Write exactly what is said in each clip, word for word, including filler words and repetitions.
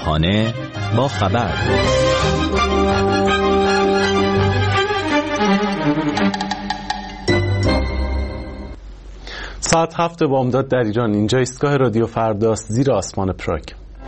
همراهانه با خبر. ساعت هفت بامداد در ایران. اینجا ایستگاه رادیو فرداست زیر آسمان پراگ.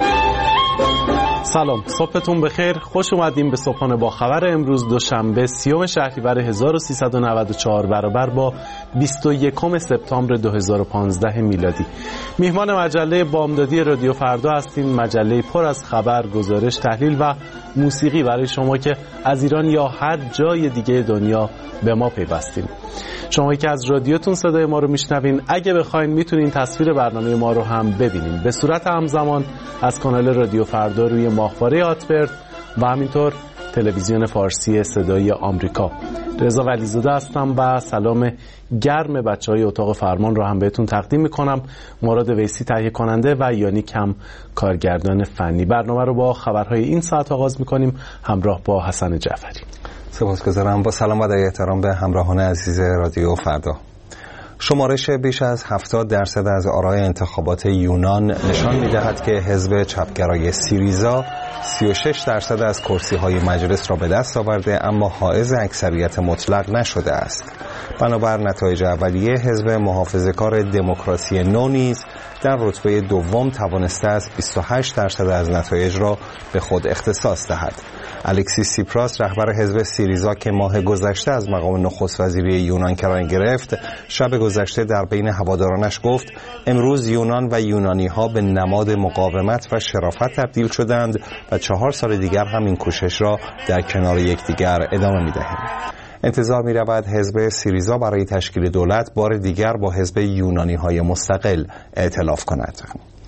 سلام، صبحتون بخیر. خوش اومدیم به صبحانه با خبر امروز دوشنبه سیوم شهریور هزار و سیصد و نود و چهار برابر با بیست و یکم سپتامبر دو هزار و پانزده میلادی. میهمان مجله بامدادی رادیو فردا هستیم، مجله پر از خبر، گزارش، تحلیل و موسیقی برای شما که از ایران یا هر جای دیگه دنیا به ما پیوستین. شما که از رادیوتون صدای ما رو میشنوین، اگه بخواین میتونین تصویر برنامه ما رو هم ببینین به صورت همزمان از کانال رادیو فردا روی ماهواره هاتبرد و همینطور تلویزیون فارسی صدای آمریکا. رضا ولیزاده هستم و سلام گرم بچهای اتاق فرمان رو هم بهتون تقدیم میکنم. مراد ویسی تهیه کننده و یانی کم کارگردان فنی. برنامه رو با خبرهای این ساعت آغاز میکنیم همراه با حسن جعفری. سپاسگزارم. با سلام و احترام به همراهان عزیز رادیو فردا. شمارش بیش از هفتاد درصد از آرای انتخابات یونان نشان می‌دهد که حزب چپگرای سیریزا سی و شش درصد از کرسی‌های مجلس را به دست آورده، اما حائز اکثریت مطلق نشده است. بنابر نتایج اولیه، حزب محافظه‌کار دموکراسی نو نیز در رتبه دوم توانسته است بیست و هشت درصد از نتایج را به خود اختصاص دهد. الکسیس سیپراس، رهبر حزب سیریزا که ماه گذشته از مقام نخست وزیری یونان کرایه گرفت، شب گذشته در بین هوادارانش گفت امروز یونان و یونانی ها به نماد مقاومت و شرافت تبدیل شدند و چهار سال دیگر هم این کوشش را در کنار یکدیگر ادامه می‌دهیم. انتظار می رود حزب سیریزا برای تشکیل دولت بار دیگر با حزب یونانی های مستقل ائتلاف کند.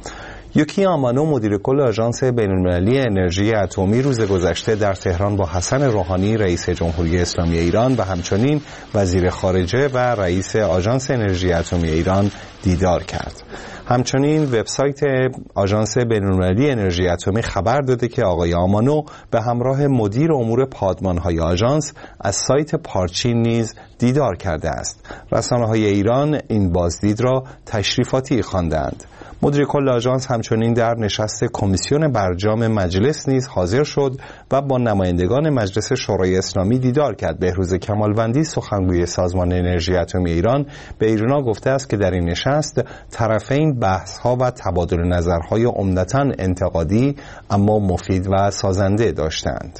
یوکی آمانو، مدیر کل آژانس بین‌المللی انرژی اتمی، روز گذشته در تهران با حسن روحانی رئیس جمهوری اسلامی ایران و همچنین وزیر خارجه و رئیس آژانس انرژی اتمی ایران دیدار کرد. همچنین وبسایت آژانس بین‌المللی انرژی اتمی خبر داده که آقای آمانو به همراه مدیر امور پادمان‌های آژانس از سایت پارچین نیز دیدار کرده است. رسانه‌های ایران این بازدید را تشریفاتی خواندند. مدیر کل آژانس همچنین در نشست کمیسیون برجام مجلس نیز حاضر شد و با نمایندگان مجلس شورای اسلامی دیدار کرد. بهروز کمالوندی، سخنگوی سازمان انرژی اتمی ایران، به ایرنا گفته است که در این نشست طرفین بحث‌ها و تبادل نظرهای عمدتاً انتقادی اما مفید و سازنده داشتند.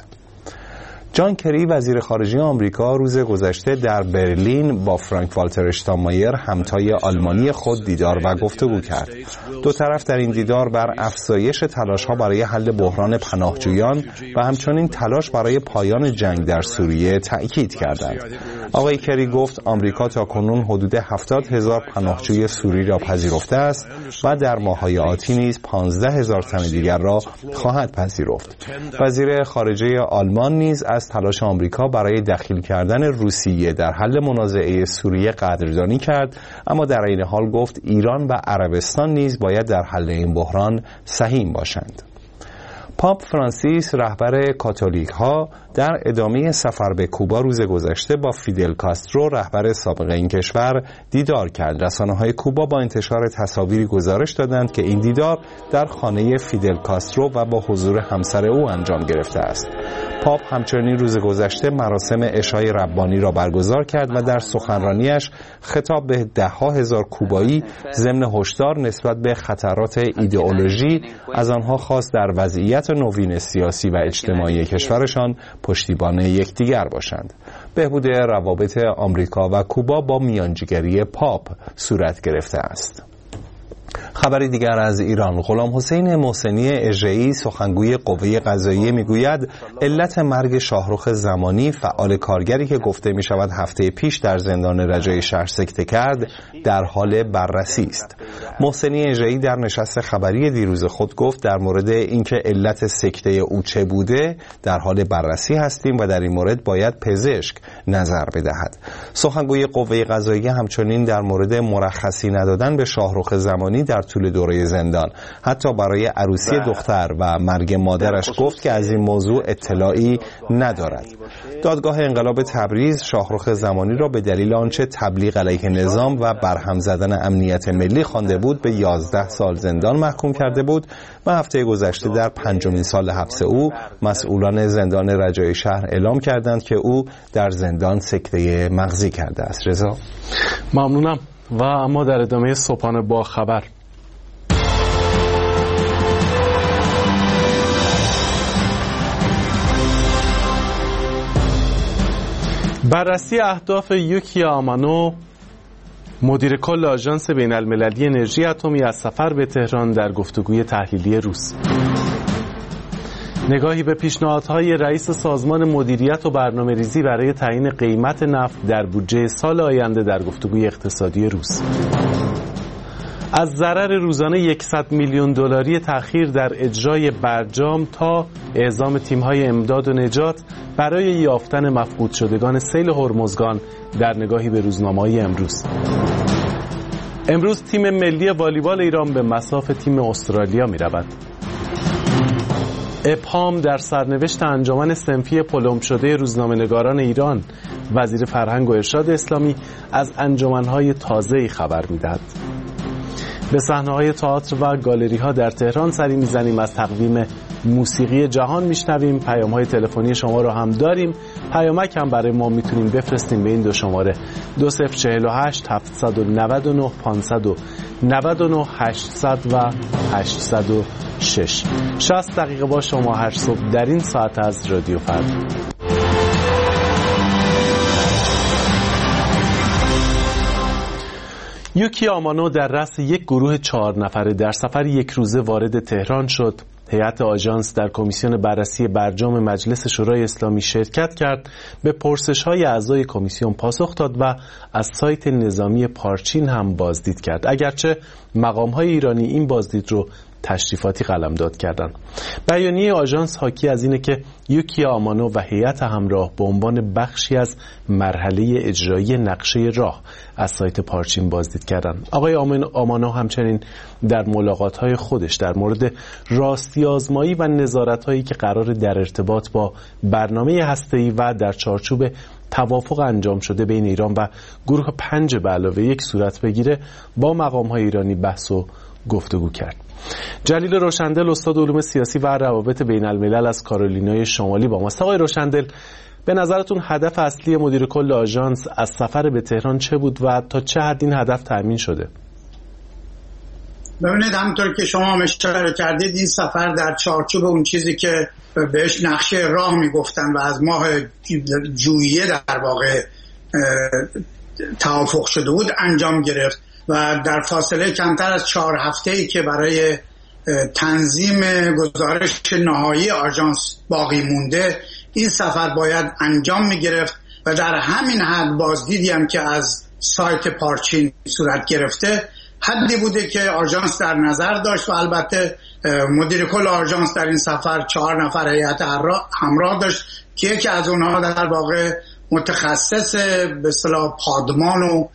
جان کری، وزیر خارجه آمریکا، روز گذشته در برلین با فرانک والتر اشتاینمایر، همتای آلمانی خود، دیدار و گفتگو کرد. دو طرف در این دیدار بر افزایش تلاش‌ها برای حل بحران پناهجویان و همچنین تلاش برای پایان جنگ در سوریه تأکید کردند. آقای کری گفت آمریکا تاکنون حدود هفتاد هزار پناهجوی سوری را پذیرفته است و در ماه‌های آتی نیز پانزده هزار تن دیگر را خواهد پذیرفت. وزیر خارجه آلمان نیز از تلاش آمریکا برای دخیل کردن روسیه در حل منازعه سوریه قدردانی کرد، اما در این حال گفت ایران و عربستان نیز باید در حل این بحران سهیم باشند. پاپ فرانسیس، رهبر کاتولیک ها، در ادامه سفر به کوبا روز گذشته با فیدل کاسترو، رهبر سابق این کشور، دیدار کرد. رسانه‌های کوبا با انتشار تصاویری گزارش دادند که این دیدار در خانه فیدل کاسترو و با حضور همسر او انجام گرفته است. پاپ همچنین روز گذشته مراسم عشای ربانی را برگزار کرد و در سخنرانیش خطاب به ده‌ها هزار کوبایی ضمن هشدار نسبت به خطرات ایدئولوژی از آنها خواست در وضعیت نوین سیاسی و اجتماعی کشورشان پشتیبان یکدیگر باشند. بهبود روابط آمریکا و کوبا با میانجیگری پاپ صورت گرفته است. خبری دیگر از ایران. غلام حسین محسنی اژه‌ای، سخنگوی قوه قضاییه، میگوید علت مرگ شاهرخ زمانی، فعال کارگری که گفته می شود هفته پیش در زندان رجای شهر سکته کرد، در حال بررسی است. محسنی اژه‌ای در نشست خبری دیروز خود گفت در مورد اینکه علت سکته او چه بوده در حال بررسی هستیم و در این مورد باید پزشک نظر بدهد. سخنگوی قوه قضاییه همچنین در مورد مرخصی ندادن به شاهرخ زمانی در طول دوره زندان، حتی برای عروسی دختر و مرگ مادرش، گفت که از این موضوع اطلاعی ندارد. دادگاه انقلاب تبریز شاهرخ زمانی را به دلیل آنچه تبلیغ علیه نظام و برهم زدن امنیت ملی خوانده خوانده بود به یازده سال زندان محکوم کرده بود و هفته گذشته در پنجمین سال حبس او مسئولان زندان رجایی شهر اعلام کردند که او در زندان سکته مغزی کرده است. رضا، ممنونم. و اما در ادامه صبحانه با خبر، بررسی اهداف یوکیا آمانو، مدیر کل آژانس بین المللی انرژی اتمی، از سفر به تهران در گفتگوی تحلیلی روس. نگاهی به پیشنهادهای رئیس سازمان مدیریت و برنامه‌ریزی برای تعیین قیمت نفت در بودجه سال آینده در گفتگوی اقتصادی روس. از ضرر روزانه صد میلیون دلاری تأخیر در اجرای برجام تا اعزام تیم‌های امداد و نجات برای یافتن مفقود شدگان سیل هرمزگان در نگاهی به روزنامه‌های امروز. امروز تیم ملی والیبال ایران به مصاف تیم استرالیا می‌رود. ابهام در سرنوشت انجمن صنفی پلم شده روزنامه‌نگاران ایران. وزیر فرهنگ و ارشاد اسلامی از انجمن‌های تازه‌ای خبر می‌دهد. به صحنه‌های تئاتر و گالری‌ها در تهران سری می‌زنیم. از تقویم موسیقی جهان میشنویم. پیام‌های تلفنی شما رو هم داریم. پیامک هم برای ما میتونیم بفرستیم به این دو شماره دو صفر چهل و هشت هفتصد و نود و نه پانصد و نود و نه هشتصد و هشتصد و شش. شصت دقیقه با شما هر صبح در این ساعت از رادیو فردا. یوکیا آمانو در رأس یک گروه چهار نفره در سفر یک روزه وارد تهران شد. هیئت آژانس در کمیسیون بررسی برجام مجلس شورای اسلامی شرکت کرد، به پرسش‌های اعضای کمیسیون پاسخ داد و از سایت نظامی پارچین هم بازدید کرد، اگرچه مقام‌های ایرانی این بازدید رو تشریفاتی قلمداد کردند. بیانیه آژانس حاکی از اینه که یوکیا آمانو و هیئت همراه به عنوان بخشی از مرحله اجرایی نقشه راه از سایت پارچین بازدید کردند. آقای آمانو همچنین در ملاقات‌های خودش در مورد راستی آزمایی و نظارت‌هایی که قرار در ارتباط با برنامه هسته‌ای و در چارچوب توافق انجام شده بین ایران و گروه پنج به علاوه یک صورت بگیره، با مقام‌های ایرانی بحث و گفتگو کرد. جلیل روشندل، استاد علوم سیاسی و روابط بین الملل از کارولینای شمالی با ماست. آقای روشندل، به نظرتون هدف اصلی مدیر کل آژانس از سفر به تهران چه بود و تا چه حد این هدف تأمین شده؟ ببینید، همونطور که شما هم اشاره کردید، این سفر در چارچوب اون چیزی که بهش نقشه راه میگفتن و از ماه ژوئیه در واقع توافق شده بود انجام گرفت و در فاصله کمتر از چهار هفته‌ای که برای تنظیم گزارش نهایی آژانس باقی مونده، این سفر باید انجام میگرفت و در همین حد بازدیدی هم که از سایت پارچین صورت گرفته حدی بوده که آژانس در نظر داشت و البته مدیر کل آژانس در این سفر چهار نفر هیئت همراه داشت که یکی از اونها در واقع متخصص به اصطلاح پادمان و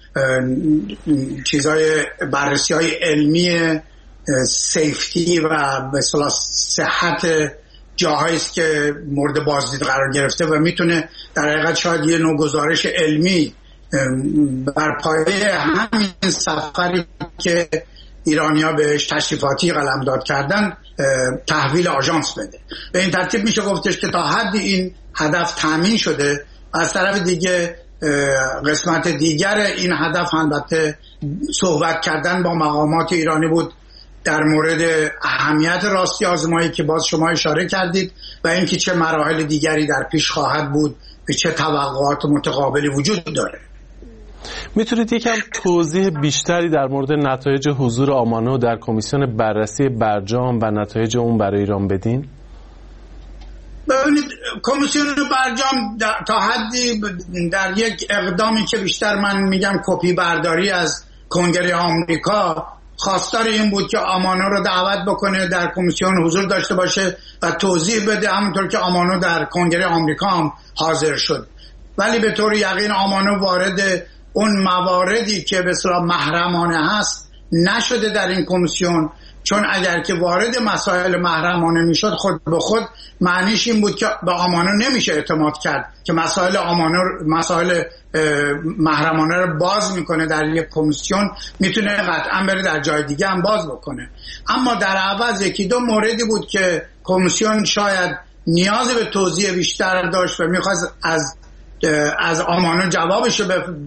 چیزای بررسی های علمی سیفتی و به اصطلاح صحت جاهایی است که مورد بازدید قرار گرفته و میتونه در حقیقت شاید یه نوع گزارش علمی بر پایه همین سفری که ایرانی‌ها بهش تشریفاتی قلمداد کردن تحویل آژانس بده. به این ترتیب میشه گفتش که تا حدی این هدف تامین شده. از طرف دیگه قسمت دیگر این هدف البته صحبت کردن با مقامات ایرانی بود در مورد اهمیت راستی آزمایی که باز شما اشاره کردید و اینکه چه مراحل دیگری در پیش خواهد بود و چه توقعات متقابلی وجود داره. میتونید یکم توضیح بیشتری در مورد نتایج حضور آمانو در کمیسیون بررسی برجام و نتایج اون برای ایران بدین؟ ببینید، کمیسیون برجام تا حدی در یک اقدامی که بیشتر من میگم کپی برداری از کنگره آمریکا، خواستار این بود که آمانو رو دعوت بکنه در کمیسیون حضور داشته باشه و توضیح بده، همونطور که آمانو در کنگره آمریکا هم حاضر شد. ولی به طور یقین آمانو وارد اون مواردی که به اصطلاح محرمانه هست نشده در این کمیسیون چون اگر که وارد مسائل محرمانه میشد خود به خود معنیش این بود که به آمانو نمیشه اعتماد کرد که مسائل آمانو مسائل محرمانه رو باز میکنه در یک کمیسیون، میتونه قطعا بره در جای دیگه هم باز بکنه. اما در عوض یکی دو موردی بود که کمیسیون شاید نیاز به توضیح بیشتر داشت و میخواست از از آمانو جوابشو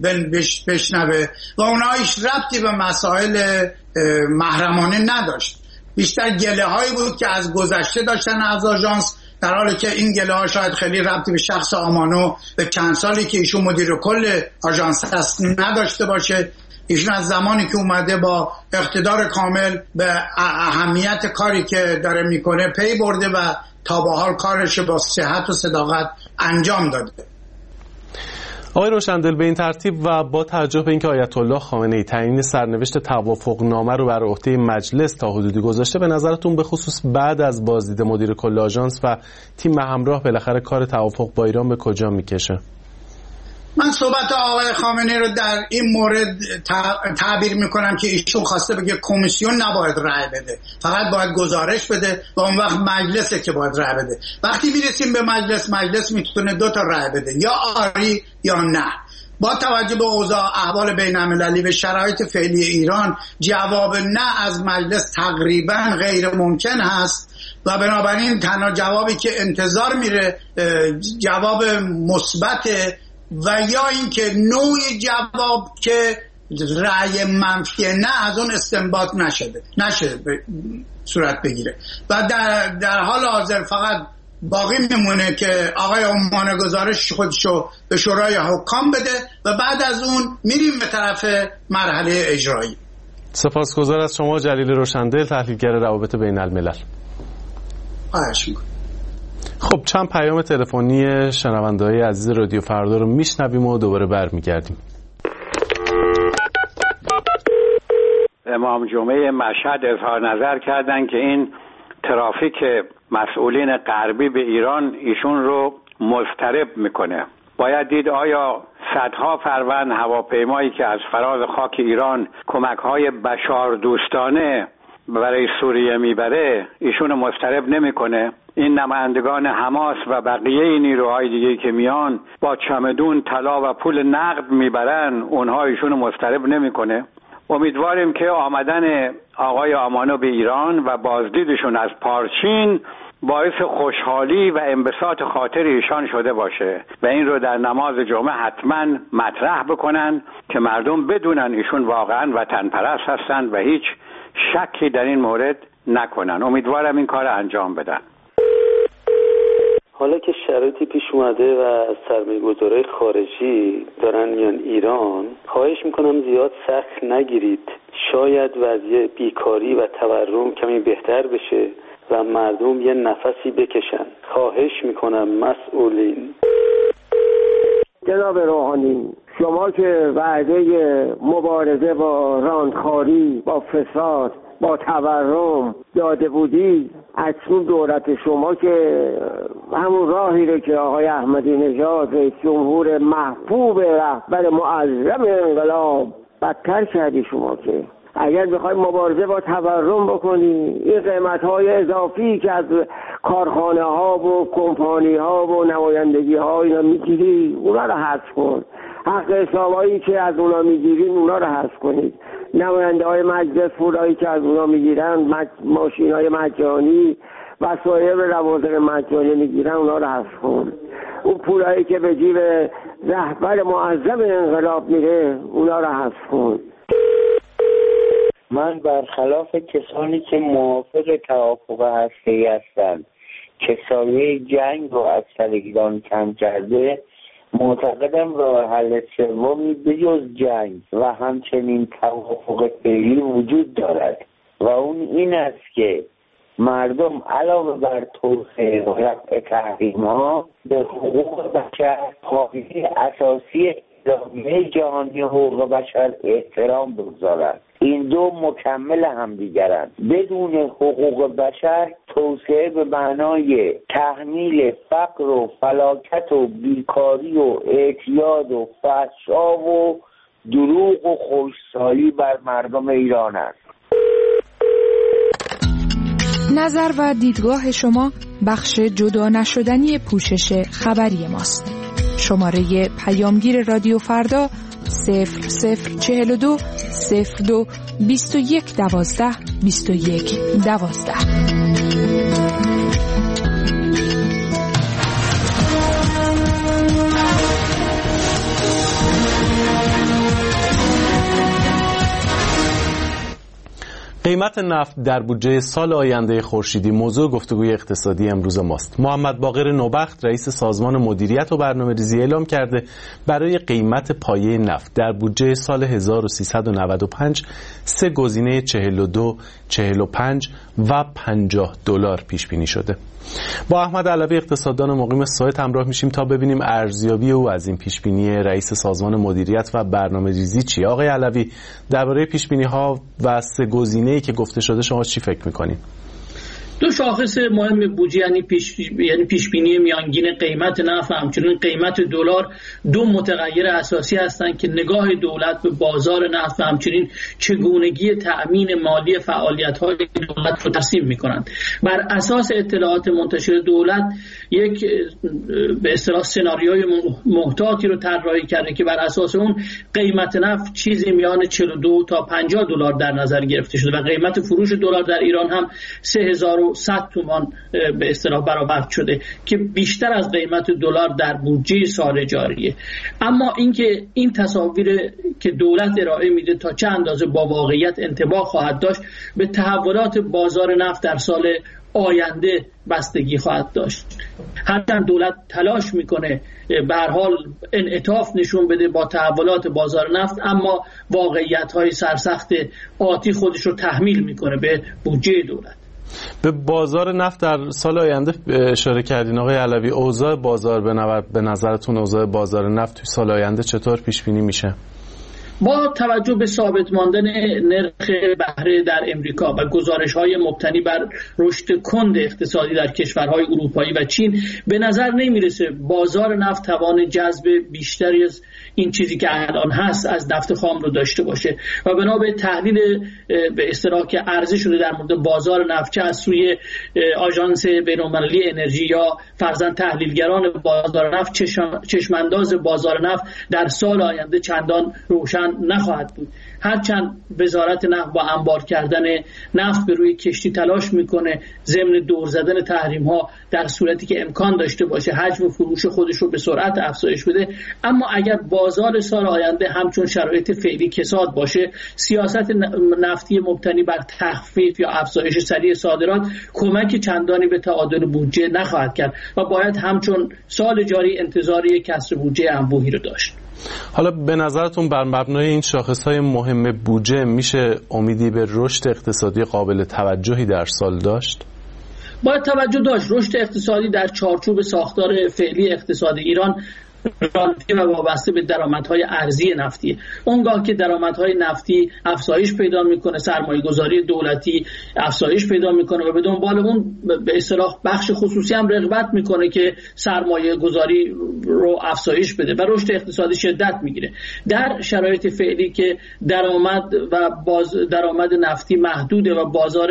بشنوه و اونهایش ربطی به مسائل محرمانه نداشت. بیشتر گله هایی بود که از گذشته داشتن از آژانس، در حالی که این گله ها شاید خیلی ربطی به شخص آمانو به چند سالی که ایشون مدیر کل آژانس هست نداشته باشه. ایشون از زمانی که اومده با اقتدار کامل به اهمیت کاری که داره میکنه پی برده و تا به حال کارش با صحت و صداقت انجام داده. آقای روشندل، به این ترتیب و با توجه به اینکه آیت الله خامنه‌ای تعیین سرنوشت توافقنامه رو بر عهده مجلس تا حدودی گذاشته، به نظرتون به خصوص بعد از بازدید مدیر کل آژانس و تیم همراه بالاخره کار توافق با ایران به کجا میکشه؟ من صحبت آقای خامنه‌ای رو در این مورد تعبیر میکنم که ایشون خواسته بگه کمیسیون نباید رأی بده، فقط باید گزارش بده و اون وقت مجلسه که باید رأی بده. وقتی میرسیم به مجلس، مجلس میتونه دو تا رأی بده، یا آری یا نه. با توجه به اوضاع احوال بین المللی و شرایط فعلی ایران، جواب نه از مجلس تقریبا غیر ممکن هست و بنابراین تنها جوابی که انتظار میره جواب مثبت و یا اینکه نوع جواب که رأی منفی نه از اون استنباط نشده نشده صورت بگیره و در, در حال حاضر فقط باقی میمونه که آقای عمانه گزارش خودشو به شورای حکام بده و بعد از اون میریم به طرف مرحله اجرایی. سپاسگزار از شما جلیل روشندل، تحلیلگر روابط بین الملل. خواهش میکنم. خب چند پیام تلفنی شنونده‌های عزیز رادیو فردا رو میشنویم و دوباره برمیگردیم. امام جمعه مشهد اظهار نظر کردن که این ترافیک مسئولین غربی به ایران ایشون رو مضطرب میکنه. باید دید آیا صدها فروند هواپیمایی که از فراز خاک ایران کمک‌های بشار دوستانه برای سوریه میبره ایشون مضطرب نمیکنه؟ این نمایندگان حماس و بقیه نیروهای دیگه که میان با چمدون طلا و پول نقد میبرن، اونها ایشون مضطرب نمیکنه؟ امیدواریم که آمدن آقای آمانو به ایران و بازدیدشون از پارچین باعث خوشحالی و انبساط خاطر ایشان شده باشه و این رو در نماز جمعه حتما مطرح بکنن که مردم بدونن ایشون واقعا وطن پرست هستن و هیچ شکی در این مورد نکنن. امیدوارم این کار انجام بدن. حالا که شرایطی پیش اومده و سرمایه‌گذارای خارجی دارن میان ایران، خواهش میکنم زیاد سخت نگیرید. شاید وضعیت بیکاری و تورم کمی بهتر بشه و مردم یه نفسی بکشن. خواهش میکنم مسئولین. جناب روحانی، شما که وعده مبارزه با راندخاری، با فساد، با تورم داده بودی، اکنون دولت شما که همون راهی رو که آقای احمدی نژاد رئیس جمهور محبوب رهبر معظم انقلاب بدتر کردی. شما که اگر بخوای مبارزه با تورم بکنی، این قیمت‌های اضافی که از کارخانه ها و کمپانی ها و نمایندگی ها اینا میگیری، اونا رو حذف کن. حق حسابایی که از اونا میگیرین اونا رو حذف کنید. نماینده های مجلس پولایی که از اونا میگیرن، مج... ماشین های مجانی، وسایل روازق مجانی میگیرن، اونا رو حذف کن. اون پولایی که به جیب رهبر معظم انقلاب میره، اونا رو حذف کن. من برخلاف کسانی که موافق توافق هسته‌ای هستند که سایه جنگ رو از سر ایران کم کرده، معتقدم راه حل سومی بجز جنگ و همچنین توافق فعلی وجود دارد و اون این است که مردم علاوه بر توسعه و رفع تحریم‌ها به حقوق بشر، قاعده اساسی اعلامیه جهانی حقوق بشر احترام بگذارند. این دو مکمل همدیگرند. بدون حقوق بشر توسعه به معنای تحمیل فقر و فلاکت و بیکاری و اعتیاد و فحشا و دروغ و خوشسالی بر مردم ایران است. نظر و دیدگاه شما بخش جدا نشدنی پوشش خبری ماست. شماره پیامگیر رادیو فردا صفر صفر چهل و دو صفر دو بیست و یک دوازده بیست و یک دوازده. قیمت نفت در بودجه سال آینده خورشیدی موضوع گفتگوی اقتصادی امروز ماست. محمد باقر نوبخت رئیس سازمان مدیریت و برنامه‌ریزی اعلام کرده برای قیمت پایه نفت در بودجه سال هزار و سیصد و نود و پنج سه گزینه چهل و دو، چهل و پنج و پنجاه دلار پیش بینی شده. با احمد علوی اقتصاددان مقیم سایت همراه میشیم تا ببینیم ارزیابی او از این پیش بینی رئیس سازمان مدیریت و برنامه‌ریزی چیه. آقای علوی، درباره پیش بینی ها و سه گزینه‌ای که گفته شده شما چی فکر می‌کنید؟ دو شاخص مهم بودجه یعنی پیش یعنی پیش بینی میانگین قیمت نفت و همچنین قیمت دلار دو متغیر اساسی هستند که نگاه دولت به بازار نفت و همچنین چگونگی تأمین مالی فعالیت‌های دولت رو ترسیم می‌کنند. بر اساس اطلاعات منتشر دولت یک به اصطلاح سناریوی محتاطی رو طراحی کرده که بر اساس اون قیمت نفت چیزی میان چهل و دو تا پنجاه دلار در نظر گرفته شده و قیمت فروش دلار در ایران هم سه هزار و صد تومان به اصطلاح برآورد شده که بیشتر از قیمت دلار در بودجه سال جاریه. اما اینکه این تصاویر که دولت ارائه میده تا چه اندازه با واقعیت انطباق خواهد داشت به تحولات بازار نفت در سال آینده بستگی خواهد داشت. هرچند دولت تلاش میکنه به هر حال انعطاف نشون بده با تحولات بازار نفت، اما واقعیت‌های سرسخت آتی خودش رو تحمیل میکنه به بودجه دولت. به بازار نفت در سال آینده اشاره کردین آقای علوی. اوضاع بازار به نظرتون اوضاع بازار نفت توی سال آینده چطور پیش بینی میشه؟ با توجه به ثابت ماندن نرخ بهره در امریکا و گزارش‌های مبتنی بر رشد کند اقتصادی در کشورهای اروپایی و چین، به نظر نمیرسه بازار نفت توان جذب بیشتری از این چیزی که الان هست از نفت خام رو داشته باشه و بنا به تحلیل به اصطلاح که عرضه شده در مورد بازار نفت چه از سوی آژانس بین‌المللی انرژی یا فرضاً تحلیلگران بازار نفت، چشمانداز بازار نفت در سال آینده چندان روشن نخواهد بود. هرچند وزارت نفت با انبار کردن نفت به روی کشتی تلاش میکنه ضمن دور زدن تحریم ها در صورتی که امکان داشته باشه حجم فروش خودش رو به سرعت افزایش بده، اما اگر بازار سال آینده همچون شرایط فعلی کساد باشه، سیاست نفتی مبتنی بر تخفیف یا افزایش سریع صادرات کمک چندانی به تعادل بودجه نخواهد کرد و باید همچون سال جاری انتظار یک کسر بودجه انبوهی رو داشت. حالا به نظرتون بر مبنای این شاخص‌های مهم بودجه میشه امیدی به رشد اقتصادی قابل توجهی در سال داشت؟ باید توجه داشت. رشد اقتصادی در چارچوب ساختار فعلی اقتصاد ایران رابطه و وابسته به درآمدهای ارزی نفتی. اونگاه که درآمدهای نفتی افزایش پیدا میکنه، سرمایه گذاری دولتی افزایش پیدا میکنه و به دنبال اون به اصطلاح بخش خصوصی هم رغبت میکنه که سرمایه گذاری رو افزایش بده و رشد اقتصادی شدت میگیره. در شرایط فعلی که درآمد و باز درآمد نفتی محدوده و بازار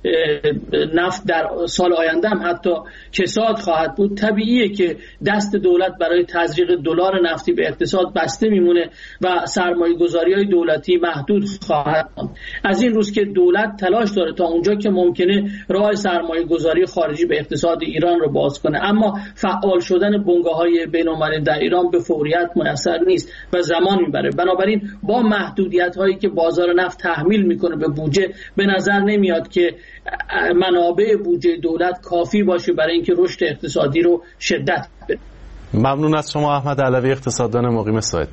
نفت در سال آینده هم حتی کساد خواهد بود، طبیعیه که دست دولت برای تزریق دلار نفتی به اقتصاد بسته میمونه و سرمایه گذاری های دولتی محدود خواهد بود. از این روز که دولت تلاش داره تا اونجا که ممکنه راه سرمایه گذاری خارجی به اقتصاد ایران رو باز کنه، اما فعال شدن بنگاه های بین‌المللی در ایران به فوریت میسر نیست و زمان میبره. بنابراین با محدودیت هایی که بازار نفت تحمیل میکنه به بودجه، به نظر نمیاد که منابع بودجه دولت کافی باشه برای اینکه رشد اقتصادی رو شدت بده. ممنون از شما احمد علوی اقتصاددان مقیم سایت.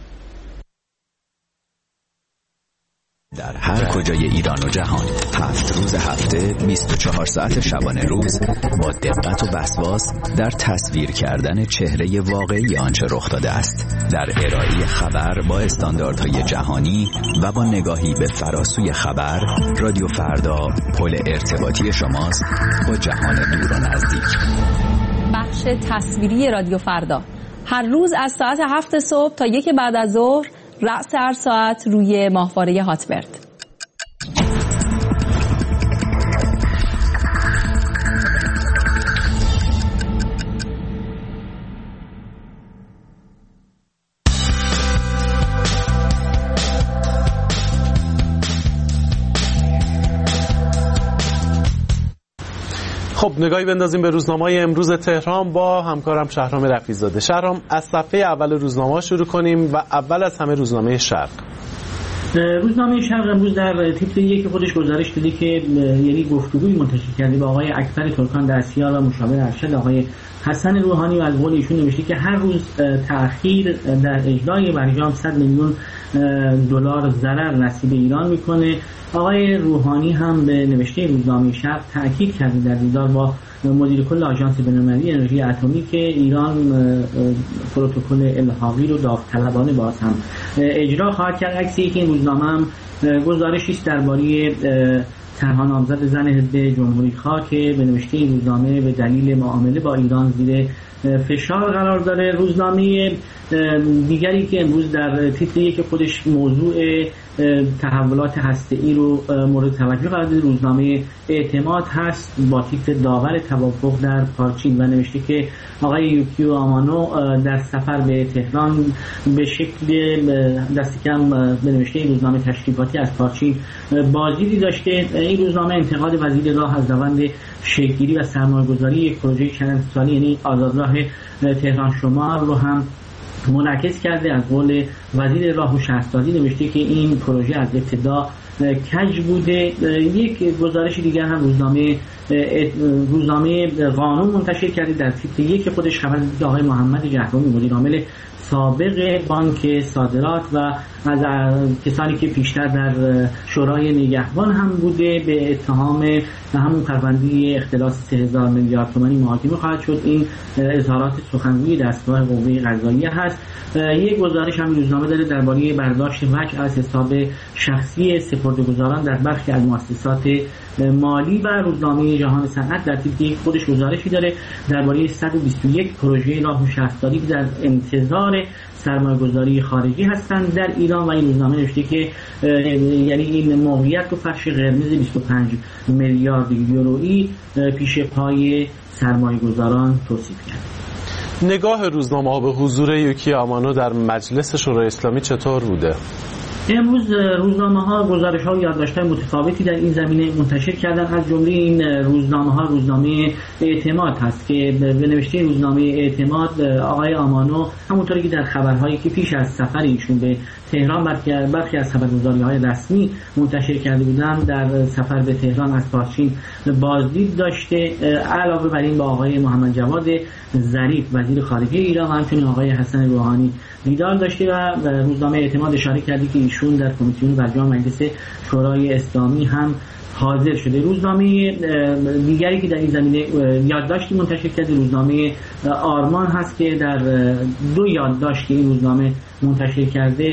در هر کجای ایران و جهان، هفت روز هفته، بیست و چهار ساعت شبانه روز، با دقت و وسواس در تصویر کردن چهره واقعی آنچه رخ داده است، در ارائه خبر با استانداردهای جهانی و با نگاهی به فراسوی خبر، رادیو فردا پل ارتباطی شماست با جهان دور و نزدیک. بخش تصویری رادیو فردا هر روز از ساعت هفت صبح تا یک بعد از ظهر، رأس هر ساعت روی ماهواره هاتبرد. خب نگاهی بندازیم به روزنامه‌های امروز تهران با همکارم شهرام رفیع‌زاده. شهرام، از صفحه اول روزنامه شروع کنیم و اول از همه روزنامه شرق. روزنامه شرق امروز در تیتر یک خودش گزارش داده که یعنی گفتگوی منتشر کرده با آقای اکبر ترکان دستیار و مشاور ارشد آقای حسن روحانی و از قول ایشون نوشته که هر روز تأخیر در اجرای برجام صد میلیون دلار ضرر نصیب ایران میکنه. آقای روحانی هم به نوشته روزنامه شرق تاکید کرده در دیدار با مدیر کل آژانس بین‌المللی انرژی اتمی که ایران پروتکل الحاقی رو داوطلبانه باز هم اجرا خواهد کرد. عکسی که این روزنامه هم گزارشی است درباره طرح نامزد زن حزب جمهوری‌خواه که به نوشته این روزنامه به دلیل معامله با ایران زیر فشار قرار داره. روزنامه دیگری که امروز در تیتر یک خودش موضوع تحولات هسته‌ای رو مورد توجه قرار داده، روزنامه اعتماد هست با تیتر داور توافق در پارچین و نوشته که آقای یوکیو آمانو در سفر به تهران به شکل دست کم به نوشته این روزنامه تشریفاتی از پارچین بازدیدی داشته. این روزنامه انتقاد وزیر راه از روند شکل‌گیری و سرمایه‌گذاری یک پروژه چند ساله یعنی آزادراه تهران شمال رو هم منعکس کرده. از قول وزیر راه و شهرسازی نوشته که این پروژه از ابتدا کج بوده. یک گزارش دیگر هم روزنامه روزنامه قانون منتشر کرده. در تیتر یک خودش خبر داده آقای محمد جهرومی مدیر عامل سابق بانک صادرات و از کسانی که پیشتر در شورای نگهبان هم بوده به اتهام همون پرونده اختلاس سه هزار میلیارد تومانی محاکمه خواهد شد. این اظهارات سخنگوی دستگاه قوه قضاییه هست. یک گزارش هم روزنامه داره درباره برداشت وجه از حساب شخصی سپرده‌گذاران در برخی از مؤسسات مالی و روزنامه جهان صنعت در تیتر خودش گزارشی داره درباره صد و بیست و یک پروژه راه و شهرسازی که در انتظار سرمایه‌گذاری خارجی هستند در ایران و این روزنامه نوشته که یعنی این موقعیت رو فرش قرمز بیست و پنج میلیارد یورویی پیش پای سرمایه‌گذاران توصیف کرد. نگاه روزنامه ها به حضور یوکی آمانو در مجلس شورای اسلامی چطور بوده؟ امروز روزنامه ها گزارش ها و یادداشت‌های متفاوتی در این زمینه منتشر کردن. از جمله این روزنامه ها روزنامه اعتماد هست که به نوشته روزنامه اعتماد آقای آمانو همونطوری که در خبرهایی که پیش از سفر ایشون به تهران برخی از خبرگزاری‌های رسمی منتشر کرده بودند در سفر به تهران از پارچین بازدید داشته. علاوه بر این با آقای محمد جواد ظریف وزیر خارجه ایران و همچنین آقای حسن روحانی دیدار داشته و روزنامه اعتماد اشاره کرده که ایشون در کمیسیون برجام مجلس شورای اسلامی هم حاضر شده. روزنامه دیگری که در این زمینه یادداشتی منتشر کرده روزنامه آرمان هست که در دو یادداشت که این روزنامه منتشر کرده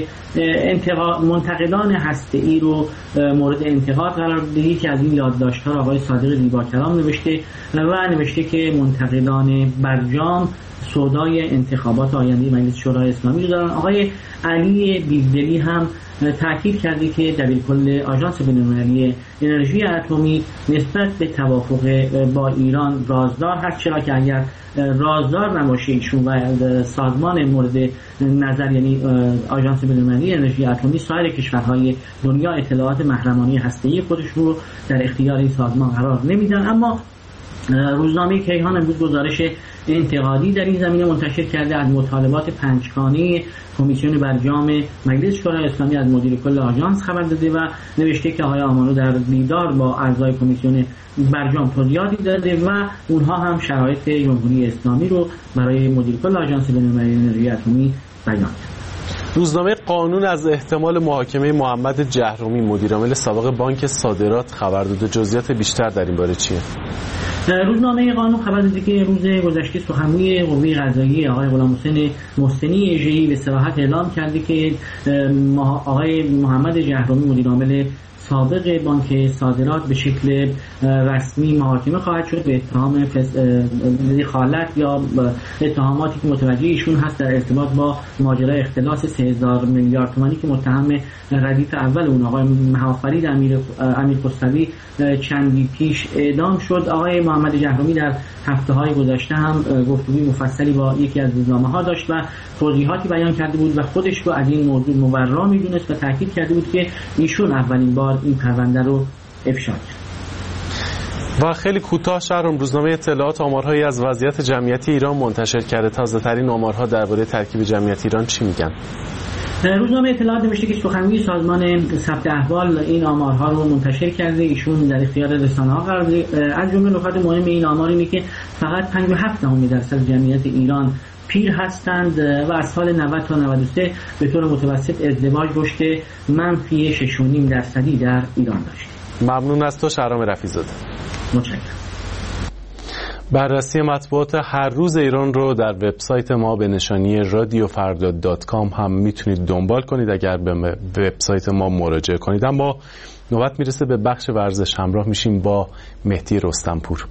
منتقدان هسته‌ای رو مورد انتقاد قرار داده. یکی از این یادداشت‌ها را آقای صادق زیباکلام نوشته و نوشته که منتقدان برجام سودای انتخابات آینده مجلس شورای اسلامی رو دارن. آقای علی بیزدلی هم تاکید کرده که دبیرکل آژانس بین‌المللی انرژی اتمی نسبت به توافق با ایران رازدار هست، چرا که اگر رازدار نباشه ایشون و سازمان مورد نظر یعنی آژانس بین‌المللی انرژی اتمی سایر کشورهای دنیا اطلاعات محرمانه هسته‌ای خودش رو در اختیار این سازمان قرار نمیدن. اما روزنامه کیهان امروز گزارش انتقادی در این زمینه منتشر کرده. از مطالبات پنجگانه کمیسیون برجام مجلس شورای اسلامی از مدیر کل آژانس خبر داده و نوشته که آقای آمانو در دیدار با اعضای کمیسیون برجام توضیحاتی داده و اونها هم شرایط جمهوری اسلامی رو برای مدیر کل آژانس بین‌المللی انرژی اتمی بیان کرد. روزنامه قانون از احتمال محاکمه محمد جهرومی مدیرعامل سابق بانک صادرات خبر داده. جزئیات بیشتر در این باره چیه؟ روزنامه قانون خبر داده که روز گذشته سخنگوی قوه قضاییه آقای غلام حسین محسنی اژه‌ای به صراحت اعلام کرده که آقای محمد جهرومی مدیرعامل سابق بانک صادرات به شکل رسمی محاکمه خواهد شد به اتهام دخالت یا اتهاماتی که متوجه ایشون هست در ارتباط با ماجرای اختلاس سه هزار میلیارد تومانی که متهم ردیف اول اون آقای مهافرید امیر امیر خسروی چندی پیش اعدام شد. آقای محمد جهرومی در هفته‌های گذشته هم گفتگوی مفصلی با یکی از روزنامه‌ها داشت و توضیحاتی بیان کرده بود و خودش رو از این موضوع مورا می‌دونست و تاکید کرده بود که ایشون اولین بار این پرونده رو افشا کرد. و خیلی کوتاه شهرام، روزنامه اطلاعات آمارهایی از وضعیت جمعیتی ایران منتشر کرده. تازه ترین آمارها درباره ترکیب جمعیت ایران چی میگن؟ روزنامه اطلاعات نوشته که سخنگوی سازمان ثبت احوال این آمارها رو منتشر کرده. ایشون در اختیار رسانه‌ها قرار داده. از جمله نکات مهم این آمار اینه که فقط پنجاه و هفت درصد جمعیت ایران پیر هستند و از سال نود تا نود و سه به طور متوسط ازدواج رشد منفی شش و نیم درصدی در ایران داشت. ممنون از تو شهرام رفیع‌زاده. متشکرم. بررسی مطبوعات هر روز ایران رو در وبسایت ما به نشانی رادیو فردا دات کام هم میتونید دنبال کنید اگر به وبسایت ما مراجعه کنید. اما نوبت میرسه به بخش ورزش. همراه میشیم با مهدی رستمپور.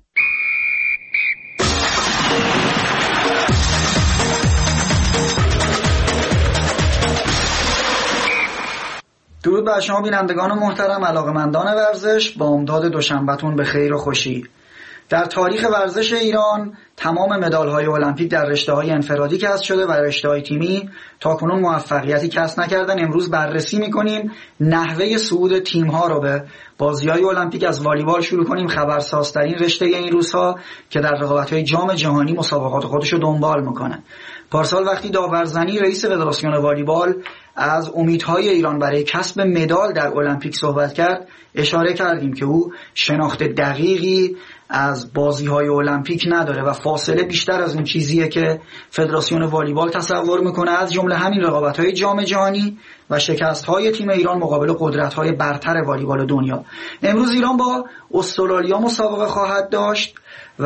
درود بر شما بینندگان محترم، علاقه‌مندان ورزش. با امداد دوشنبهتون به خیر و خوشی. در تاریخ ورزش ایران تمام مدال‌های المپیک در رشته‌های انفرادی کسب شده و رشته‌های تیمی تاکنون موفقیتی کسب نکردن. امروز بررسی می‌کنیم نحوه صعود تیم‌ها رو به بازی‌های المپیک. از والیبال شروع کنیم، خبرسازترین رشته این روزها که در رقابت‌های جام جهانی مسابقات خودش رو دنبال می‌کنه. پارسال وقتی داورزنی رئیس فدراسیون والیبال از امیدهای ایران برای کسب مدال در المپیک صحبت کرد، اشاره کردیم که او شناخت دقیقی از بازی‌های المپیک نداره و فاصله بیشتر از اون چیزیه که فدراسیون والیبال تصور میکنه، از جمله همین رقابت‌های جام جهانی و شکست‌های تیم ایران مقابل قدرت‌های برتر والیبال دنیا. امروز ایران با استرالیا مسابقه خواهد داشت و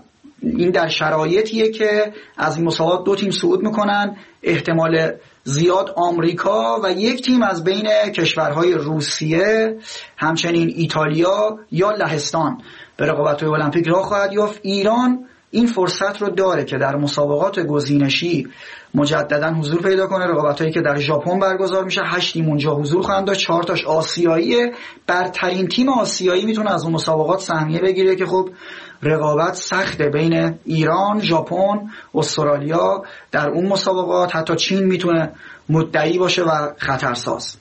این در شرایطیه که از این مسابقات دو تیم صعود میکنن، احتمال زیاد آمریکا و یک تیم از بین کشورهای روسیه، همچنین ایتالیا یا لهستان به رقابت‌های المپیک راه خواهد یافت. ایران این فرصت رو داره که در مسابقات گزینشی مجددا حضور پیدا کنه. رقابتایی که در ژاپن برگزار میشه، هشت تیم اونجا حضور خواهند داشت، چهار تاش آسیاییه. برترین تیم آسیایی میتونه از اون مسابقات سهمیه بگیره که خب رقابت سخته بین ایران، ژاپن، استرالیا در اون مسابقات. حتی چین میتونه مدعی باشه و خطرساز.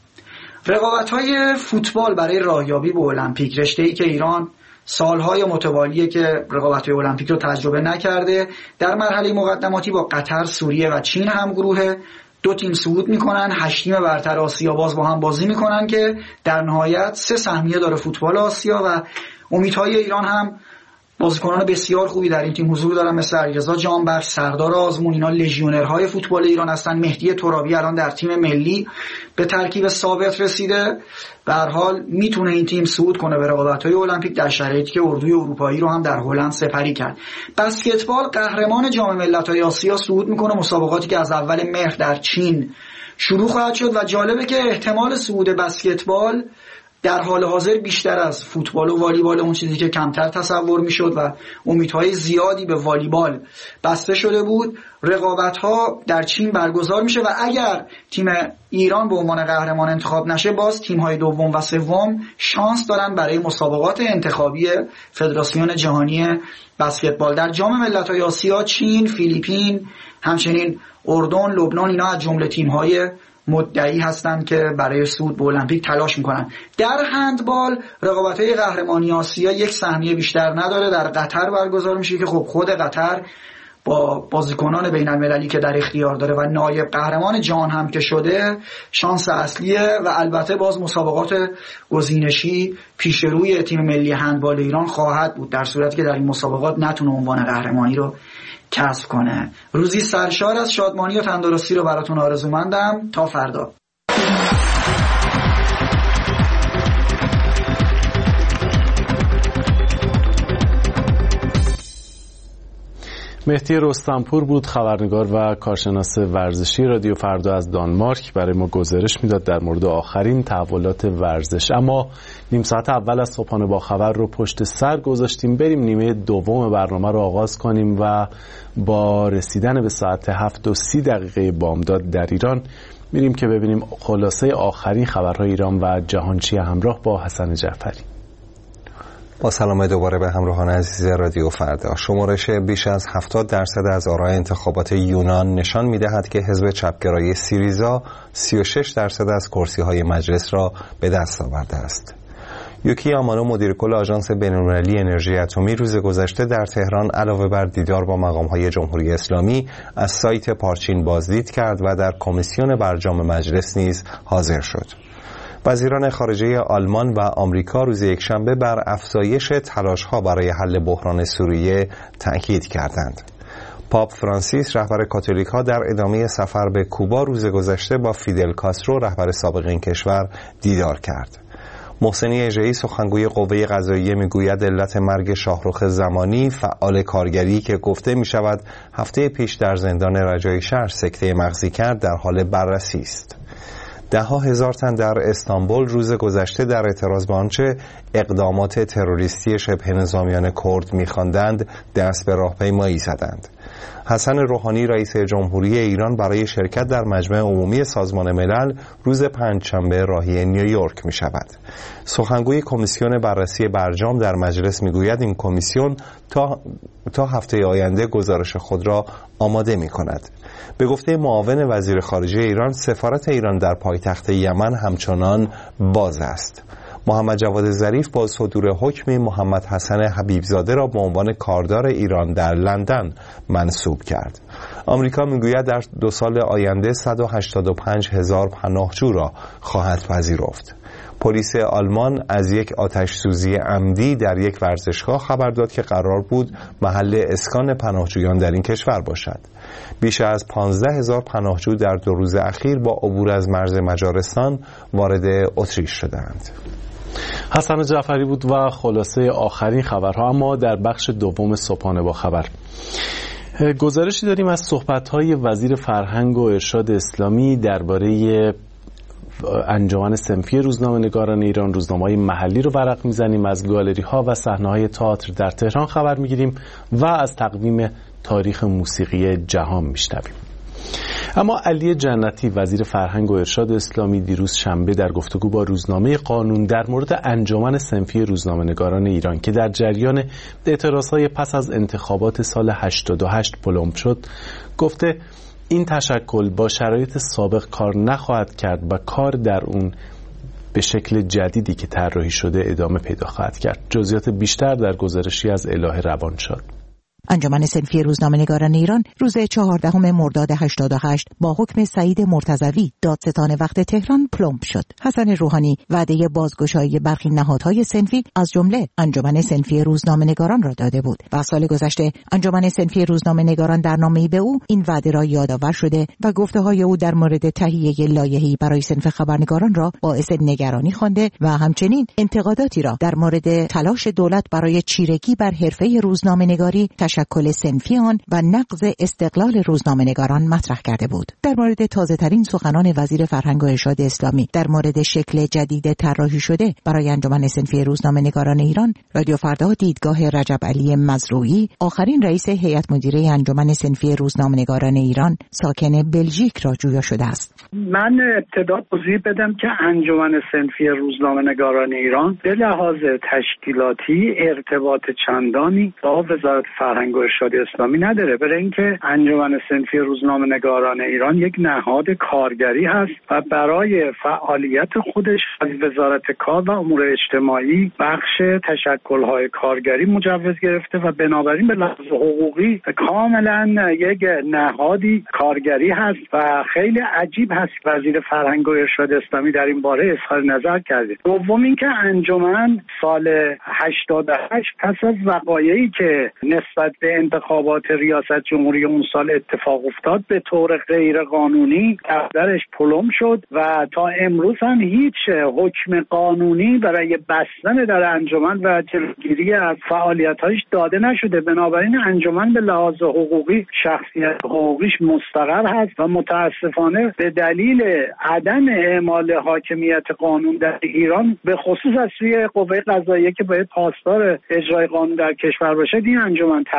رقابت‌های فوتبال برای راهیابی به المپیک، رشته‌ای که ایران سالهای متوالیه که رقابت‌های المپیک رو تجربه نکرده. در مرحله مقدماتی با قطر، سوریه و چین هم گروه دو تیم صعود میکنن، هشت تیم برتر آسیا باز با هم بازی میکنن که در نهایت سه سهمیه داره فوتبال آسیا و امیدهای ایران هم بازیکنان بسیار خوبی در این تیم حضور دارن، مثل علیرضا جانبخش، سردار آزمون. اینا لژیونرهای فوتبال ایران هستن. مهدی ترابی الان در تیم ملی به ترکیب ثابت رسیده. به هر حال میتونه این تیم صعود کنه به رقابت‌های المپیک در شرایطی که اردوی اروپایی رو هم در هلند سپری کرد. بسکتبال قهرمان جام ملت‌های آسیا صعود میکنه، مسابقاتی که از اول مهر در چین شروع خواهد شد و جالبه که احتمال صعود بسکتبال در حال حاضر بیشتر از فوتبال و والیبال، اون چیزی که کمتر تصور میشد و امیدهای زیادی به والیبال بسته شده بود. رقابت‌ها در چین برگزار میشه و اگر تیم ایران به عنوان قهرمان انتخاب نشه، باز تیم‌های دوم و سوم شانس دارن برای مسابقات انتخابی فدراسیون جهانی بسکتبال. در جام ملت‌های آسیا چین، فیلیپین، همچنین اردن، لبنان، اینا از جمله تیم‌های مدعی هستند که برای صعود به المپیک تلاش میکنن. در هندبال رقابت‌های قهرمانی آسیا یک سهمیه بیشتر نداره، در قطر برگزار میشه که خب خود قطر با بازیکنان بین‌المللی که در اختیار داره و نایب قهرمان جهان هم که شده شانس اصلیه و البته باز مسابقات گزینشی پیش روی تیم ملی هندبال ایران خواهد بود در صورتی که در این مسابقات نتونه عنوان قهرمانی رو کسب کنه. روزی سرشار از شادمانی و تندرستی رو براتون آرزومندم. تا فردا. مهدی رستمپور بود، خبرنگار و کارشناس ورزشی رادیو فردا از دانمارک، برای ما گزارش میداد در مورد آخرین تحولات ورزش. اما نیم ساعت اول از صبحانه با خبر رو پشت سر گذاشتیم، بریم نیمه دوم برنامه رو آغاز کنیم و با رسیدن به ساعت هفت و سی دقیقه بامداد در ایران میریم که ببینیم خلاصه آخرین خبرهای ایران و جهان چیه، همراه با حسن جعفری. با سلام دوباره به همراهان عزیز رادیو فردا. شمارش بیش از هفتاد درصد از آرای انتخابات یونان نشان می‌دهد که حزب چپگرایی سیریزا سی و شش درصد از کرسی‌های مجلس را به دست آورده است. یوکی یامانو مدیر کل آژانس بین‌المللی انرژی اتمی روز گذشته در تهران علاوه بر دیدار با مقام‌های جمهوری اسلامی از سایت پارچین بازدید کرد و در کمیسیون برجام مجلس نیز حاضر شد. وزیران خارجه آلمان و آمریکا روز یکشنبه بر افزایش تلاش‌ها برای حل بحران سوریه تأکید کردند. پاپ فرانسیس رهبر کاتولیک‌ها در ادامه سفر به کوبا روز گذشته با فیدل کاسترو رهبر سابق این کشور دیدار کرد. محسنی اژه‌ای سخنگوی قوه قضاییه میگوید علت مرگ شاهرخ زمانی فعال کارگری که گفته می شود هفته پیش در زندان رجای شهر سکته مغزی کرد در حال بررسی است. ده ها هزار تن در استانبول روز گذشته در اعتراض به آنچه اقدامات تروریستی شبه نظامیان کرد می‌خواندند دست به راهپیمایی زدند. حسن روحانی رئیس جمهوری ایران برای شرکت در مجمع عمومی سازمان ملل روز پنجشنبه راهی نیویورک می شود. سخنگوی کمیسیون بررسی برجام در مجلس می گوید این کمیسیون تا, تا هفته آینده گزارش خود را آماده می کند. به گفته معاون وزیر خارجه ایران سفارت ایران در پایتخت یمن همچنان باز است. محمد جواد ظریف با صدور حکم محمد حسن حبیبزاده را به عنوان کاردار ایران در لندن منصوب کرد. آمریکا میگوید در دو سال آینده صد و هشتاد و پنج هزار پناهجو را خواهد پذیرفت. پلیس آلمان از یک آتش سوزی عمدی در یک ورزشگاه خبر داد که قرار بود محل اسکان پناهجویان در این کشور باشد. بیش از پانزده هزار پناهجو در دو روز اخیر با عبور از مرز مجارستان وارد اتریش شدند. حسن جعفری بود و خلاصه آخرین خبرها. اما در بخش دوم صبحانه با خبر گزارشی داریم از صحبت‌های وزیر فرهنگ و ارشاد اسلامی درباره انجمن صنفی روزنامه‌نگاران ایران. روزنامه‌های محلی رو ورق می‌زنیم، از گالری‌ها و صحنه‌های تئاتر در تهران خبر می‌گیریم و از تقویم تاریخ موسیقی جهان می‌شنویم. اما علی جنتی وزیر فرهنگ و ارشاد اسلامی دیروز شنبه در گفتگو با روزنامه قانون در مورد انجمن صنفی روزنامه‌نگاران ایران که در جریان اعتراضهای پس از انتخابات سال هشتاد و هشت پلمب شد گفته این تشکل با شرایط سابق کار نخواهد کرد و کار در اون به شکل جدیدی که طراحی شده ادامه پیدا خواهد کرد. جزئیات بیشتر در گزارشی از الهه روانشاد. انجمن صنفی روزنامه‌نگاران ایران روز چهاردهم مرداد هشتاد و هشت با حکم سعید مرتضوی دادستان وقت تهران پلمب شد. حسن روحانی وعده بازگشایی برخی نهادهای صنفی از جمله انجمن صنفی روزنامه‌نگاران را داده بود و سال گذشته انجمن صنفی روزنامه‌نگاران در نامه‌ای به او این وعده را یادآور شده و گفته‌های او در مورد تهیه لایحه‌ای برای صنف خبرنگاران را باعث نگرانی خوانده و همچنین انتقاداتی را در مورد تلاش دولت برای چیرگی بر حرفه روزنامه‌نگاری، تشکل صنفی آن و نقض استقلال روزنامه‌نگاران مطرح کرده بود. در مورد تازه‌ترین سخنان وزیر فرهنگ و ارشاد اسلامی در مورد شکل جدید طراحی شده برای انجمن صنفی روزنامه‌نگاران ایران، رادیو فردا دیدگاه رجب علی مزروعی، آخرین رئیس هیئت مدیره انجمن صنفی روزنامه‌نگاران ایران ساکن بلژیک را جویا شده است. من ابتدا توضیح بدم که انجمن صنفی روزنامه‌نگاران ایران به لحاظ تشکیلاتی ارتباط چندانی با وزارت فرهنگ و ارشاد اسلامی نداره، برای اینکه انجمن صنفی روزنامه‌نگاران ایران یک نهاد کارگری هست و برای فعالیت خودش از وزارت کار و امور اجتماعی بخش تشکل‌های کارگری مجوز گرفته و بنابراین به لحاظ حقوقی کاملا یک نهادی کارگری هست و خیلی عجیب هست وزیر فرهنگ و ارشاد اسلامی در این باره اظهار نظر کرده. دوم اینکه انجمن سال هشتاد و هشت پس از وقایعی که نسبت به انتخابات ریاست جمهوری اون سال اتفاق افتاد به طور غیر قانونی دفترش پلم شد و تا امروز هم هیچ حکم قانونی برای بستن در انجمن و جلوگیری از فعالیت‌هاش داده نشده. بنابراین انجمن به لحاظ حقوقی شخصیت حقوقیش مستقر هست و متاسفانه به دلیل عدم اعمال حاکمیت قانون در ایران به خصوص از سوی قوه قضاییه که باید پاسدار اجرای قانون در کشور باشه این انجمن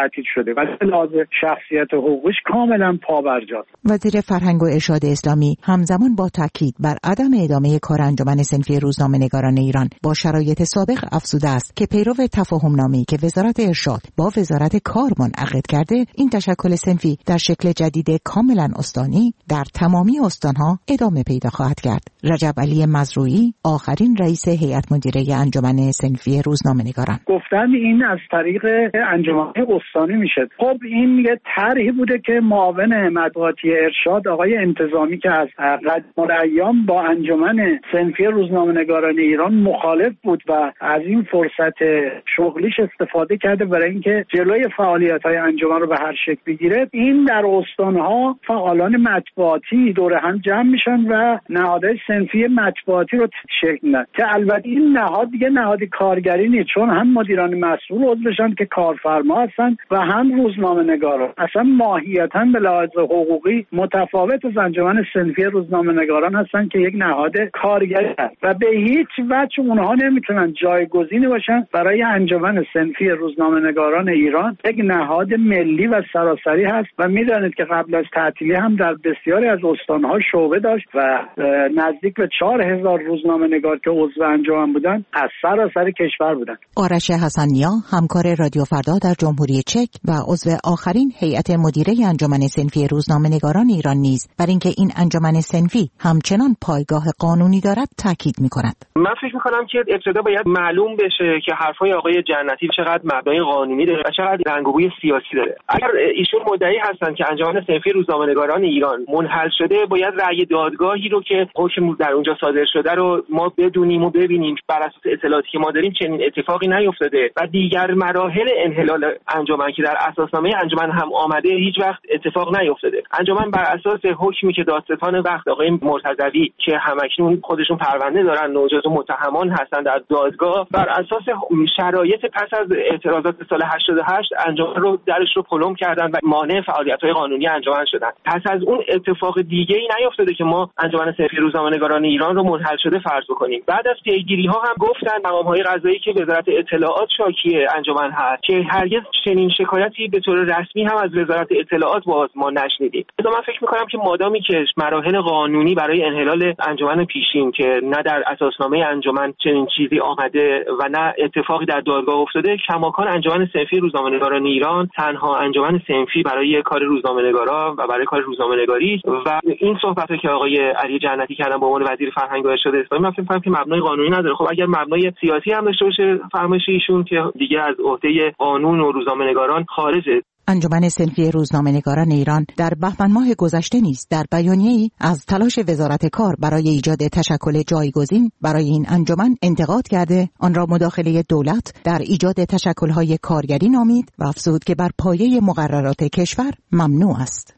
تعطیل شده و لحاظ شخصیت حقوقیش کاملا پابرجاست. وزیر فرهنگ و ارشاد اسلامی همزمان با تاکید بر عدم ادامه کار انجمن صنفی روزنامه‌نگاران ایران با شرایط سابق افزوده است که پیرو تفاهم‌نامه‌ای که وزارت ارشاد با وزارت کار منعقد کرده، این تشکل صنفی در شکل جدید کاملا استانی در تمامی استان‌ها ادامه پیدا خواهد کرد. رجب علی مزروعی، آخرین رئیس هیئت مدیره انجمن صنفی روزنامه‌نگاران، گفتن این از طریق انجمن استانی میشه. خب این یه طرحی بوده که معاون مطبوعاتی ارشاد آقای انتظامی که از قدیم الایام با انجمن صنفی روزنامه‌نگاران ایران مخالف بود و از این فرصت شغلیش استفاده کرده برای اینکه جلوی فعالیت‌های انجمن رو به هر شکل بگیره. این در استان‌ها فعالان مطبوعاتی دور هم جمع میشن و نهادهای صنفی مطبوعاتی رو شکل میدن که البته این نهاد دیگه نهاد کارگری نیست، چون هم مدیران مسئول عضوشن که کارفرما هستن و هم روزنامه‌نگاران. اصلا ماهیتاً به لحاظ حقوقی متفاوت از انجمن صنفی روزنامه‌نگاران هستن که یک نهاد کارگری هست و به هیچ وجه اونها نمیتونن جایگزینی باشن برای انجمن صنفی روزنامه‌نگاران ایران. یک نهاد ملی و سراسری هست و میدانید که قبل از تعطیلی هم در بسیاری از استان‌ها شعبه داشت و نزدیک به چهار هزار روزنامه‌نگار که عضو انجمن بودن از سراسر کشور بودن. آرش حسن‌نیا، همکار رادیو فردا در جمهوری چک و عضو آخرین هیئت مدیره انجمن صنفی روزنامه‌نگاران ایران نیز بر اینکه این انجمن صنفی همچنان پایگاه قانونی دارد تاکید می‌کند. من فکر می‌کنم که ابتدا باید معلوم بشه که حرفای آقای جنتی چقدر مبنای قانونی داره و چقدر رنگ و بوی سیاسی داره. اگر ایشون مدعی هستن که انجمن صنفی روزنامه‌نگاران ایران منحل شده، باید رأی دادگاهی رو که حکم در اونجا صادر شده رو ما بدونیم و ببینیم. بر اساس اطلاعاتی که ما داریم چنین اتفاقی نیفتاده و دیگر مراحل انحلال انجمن که در اساسنامه انجمن هم آمده هیچ وقت اتفاق نیفتاده. انجمن بر اساس حکمی که دادستان وقت آقای مرتضوی که همکنون خودشون پرونده دارن و جزو متهمان هستن در دادگاه، بر اساس شرایط پس از اعتراضات سال هشتاد و هشت انجمن رو درش رو پلم کردن و مانع فعالیت‌های قانونی انجمن شدن. پس از اون اتفاق دیگه‌ای نیفتاده که ما انجمن صنفی روزنامه‌نگاران ایران رو منحل شده فرض بکنیم. بعد از پیگیری‌ها هم گفتن مقام‌های قضایی که وزارت اطلاعات شاکی انجمن هست که هرگز چنین شکایتی به طور رسمی هم از وزارت اطلاعات باز ما نشنیدیم. لذا من فکر می‌کنم که مادامی که مراحل قانونی برای انحلال انجمن پیشین که نه در اساسنامه انجمن چنین چیزی آمده و نه اتفاقی در دادگاه افتاده، کماکان انجمن صنفی روزنامه‌نگاران ایران تنها انجمن صنفی برای کار روزنامه‌نگارا و برای کار روزنامه‌نگاری و این صحبت‌ها که آقای علی جنتی کردن به عنوان وزیر فرهنگ و ارشاد اسلامی، من فکر می‌کنم که مبنای قانونی نداره. خب اگر مبنای سیاسی هم داشته باشه، فرمایش ایشون که دیگه از عهده قانون و روزنامه‌نگاران خارجه. انجمن صنفی روزنامه‌نگاران ایران در بهمن ماه گذشته نیز در بیانیه‌ای از تلاش وزارت کار برای ایجاد تشکل جایگزین برای این انجمن انتقاد کرده، آن را مداخله دولت در ایجاد تشکل‌های کارگری نامید و افزود که بر پایه مقررات کشور ممنوع است.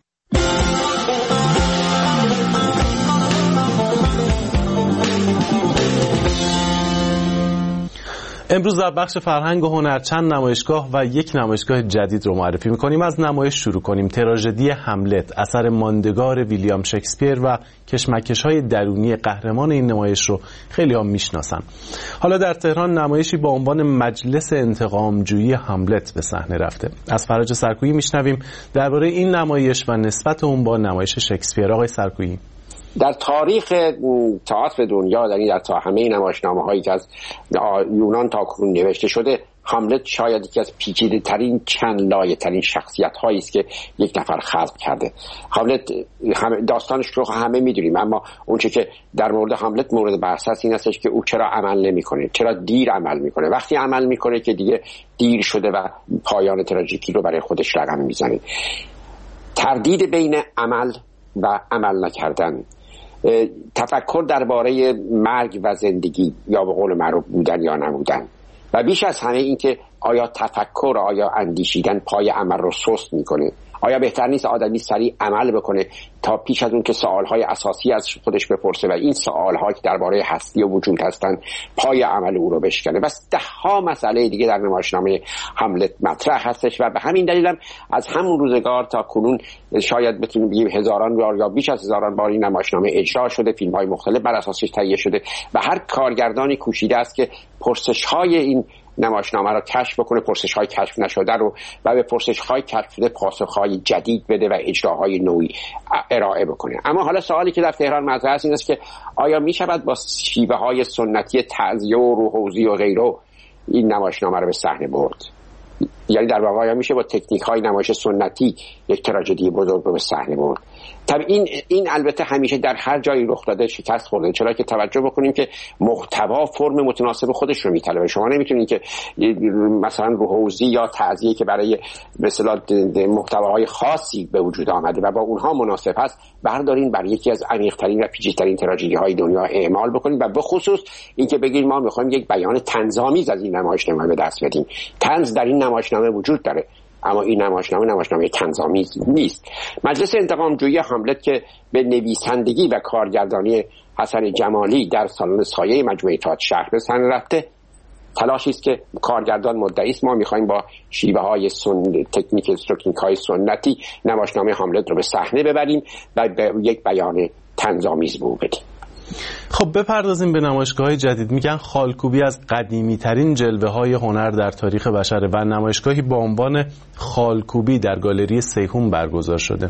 امروز در بخش فرهنگ و هنر چند نمایشگاه و یک نمایشگاه جدید رو معرفی می‌کنیم. از نمایش شروع کنیم. تراژدی هملت، اثر ماندگار ویلیام شکسپیر و کشمکش‌های درونی قهرمان این نمایش رو خیلی‌ها میشناسن. حالا در تهران نمایشی با عنوان مجلس انتقامجویی هملت به صحنه رفته. از فرج سرکویی میشنویم درباره این نمایش و نسبت اون با نمایش شکسپیر. آقای سرکویی، در تاریخ تئاتر دنیا، در در تا همه نمایشنامه‌هایی که از یونان تا کنون نوشته شده، هملت شاید یکی از پیچیده ترین چند لایه ترین شخصیت هایی است که یک نفر خلق کرده. هملت داستانش رو همه میدونیم، اما اون چه که در مورد هملت مورد بحث است این استش که او چرا عمل نمیکنه، چرا دیر عمل میکنه. وقتی عمل میکنه که دیگه دیر شده و پایان تراژیکی رو برای خودش رقم میزنه. تردید بین عمل و عمل نکردن، تفکر درباره مرگ و زندگی یا به قول معروف بودن یا نبودن، و بیش از همه این که آیا تفکر، آیا اندیشیدن پای عمل رو سست میکنه؟ آیا بهتر نیست آدمی سریع عمل بکنه تا پیش از اون که سوالهای اساسی از خودش بپرسه و این سوالها که درباره هستی و وجود هستن پای عمل او رو بشکنه؟ بس ده ها مسئله دیگه در نمایشنامه هملت مطرح هستش و به همین دلیل هم از همون روزگار تا کنون شاید بتونیم بگیم هزاران بار یا بیش از هزاران بار این نمایشنامه اجرا شده، فیلم‌های مختلف بر اساسش تهیه شده و هر کارگردانی کوشیده است که پرسش‌های این نمایشنامه رو کشف بکنه، پرسش‌های کشف نشده رو و به پرسش‌های کشف شده پاسخ‌های جدید بده و اجراهای نوعی ارائه بکنه. اما حالا سوالی که در تهران مطرح است این است که آیا می‌شود با شیوه‌های سنتی تعزیه و روحوزی و غیره این نمایشنامه رو به صحنه برد؟ یعنی در واقع میشه با تکنیک‌های نمایش سنتی یک تراژدی بزرگ رو به صحنه برد. طب این این البته همیشه در هر جایی رخ داده شکست خورده، چرا که توجه بکنیم که محتوا فرم متناسب خودش رو میطلبه. شما نمیتونید که مثلا روحوزی یا تعزیه که برای به اصطلاح محتواهای خاصی به وجود آمده و با اونها مناسب هست بردارین برای یکی از عمیق‌ترین و پیچیده‌ترین تراژدی‌های دنیا اعمال بکنید و به خصوص اینکه بگید ما می‌خوایم یک بیان طنزآمیز از این نمایشنامه به دست بدیم. طنز در این نمایشنامه وجود داره، اما این نمایشنامه نمایشنامه طنزآمیز نیست. مجلس انتقامجویی هاملت که به نویسندگی و کارگردانی حسن جمالی در سالن سایه مجموعه اتحاد شهر به صحنه رفته، تلاشی است که کارگردان مدعی است ما می‌خوایم با شیوه‌های سن تکنیک استروکینگ‌های سنتی نمایشنامه هاملت رو به صحنه ببریم و به یک بیان طنزآمیز بو بدیم. خب بپردازیم به نمایشگاه‌های جدید. میگن خالکوبی از قدیمی‌ترین جلوه‌های هنر در تاریخ بشر و نمایشگاهی با عنوان خالکوبی در گالری سیهون برگزار شده.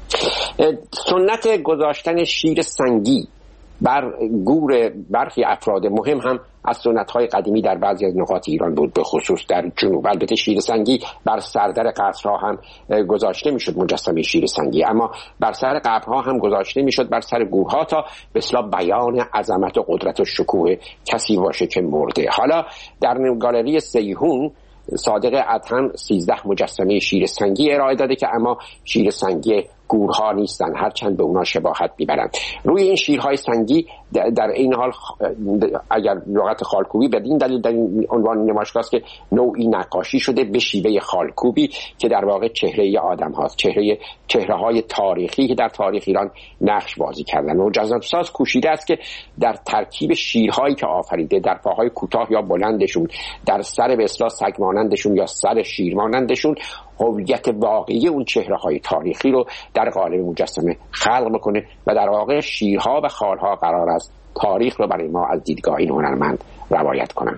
سنت گذاشتن شیر سنگی بر گور برخی افراد مهم هم از سنت‌های قدیمی در بعضی از نقاط ایران بود، به خصوص در جنوب. البته شیر سنگی بر سردر قصرها هم گذاشته میشد، مجسمه شیر سنگی، اما بر سر قبرها هم گذاشته میشد، بر سر گورها، تا به اصطلاح بیان عظمت و قدرت و شکوه کسی باشه که مرده. حالا در گالری سیهون صادق ادهم سیزده مجسمه شیر سنگی ارائه داده که اما شیر سنگی گورها نیستن، هرچند به اونا شباهت میبرند. روی این شیرهای سنگی در این حال اگر لغت خالکوبی بدین دلیل در این عنوان نمایشگاه است که نوعی نقاشی شده به شیوه خالکوبی که در واقع چهره آدم هاست، چهره چهره های تاریخی که در تاریخ ایران نقش بازی کردن. و جذاب‌ساز کوشیده است که در ترکیب شیرهایی که آفریده، در پاهای کوتاه یا بلندشون، در سر به اصطلاح سگ مانندشون یا سر شیر مانندشون، هویت واقعی اون چهره های تاریخی رو در قالب مجسمه خلق بکنه و در واقع شیرها و خالها قرار است تاریخ رو برای ما از دیدگاه این هنرمند روایت کنن.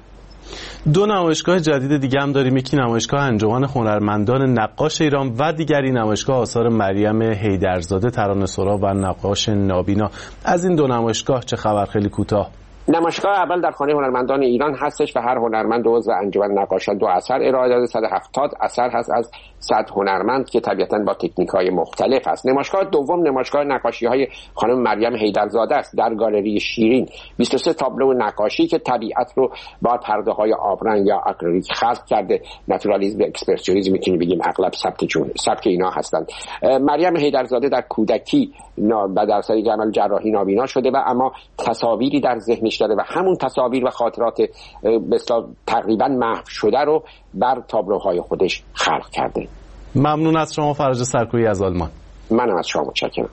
دو نمایشگاه جدید دیگه هم داریم، یکی نمایشگاه انجمن هنرمندان نقاش ایران و دیگری نمایشگاه آثار مریم حیدرزاده ترانه‌سرا و نقاش نابینا. از این دو نمایشگاه چه خبر؟ خیلی کوتاه. نمایشگاه اول در خانه هنرمندان ایران هستش و هر هنرمند عضو انجمن نقاشان دو اثر ارائه داده. صد و هفتاد اثر هست از صد هنرمند که طبیعتاً با تکنیک‌های مختلف هست. نمایشگاه دوم نمایشگاه نقاشی‌های خانم مریم حیدرزاده است در گالری شیرین. بیست و سه تابلو نقاشی که طبیعت رو با پرده‌های آبرنگ یا آکریلیک خلق کرده. ناتورالیسم و اکسپرسیونیسم می‌تونیم بگیم اغلب سبک جون سبک اینا هستند. مریم حیدرزاده در کودکی و در سری عمل جراحی نابینا شده و اما تصاویری در ذهنش داره و همون تصاویر و خاطرات مثلا تقریبا محو شده رو بر تابلوهای خودش خلق کرده. ممنون از شما فرج سرکویی از آلمان. منم از شما متشکرم.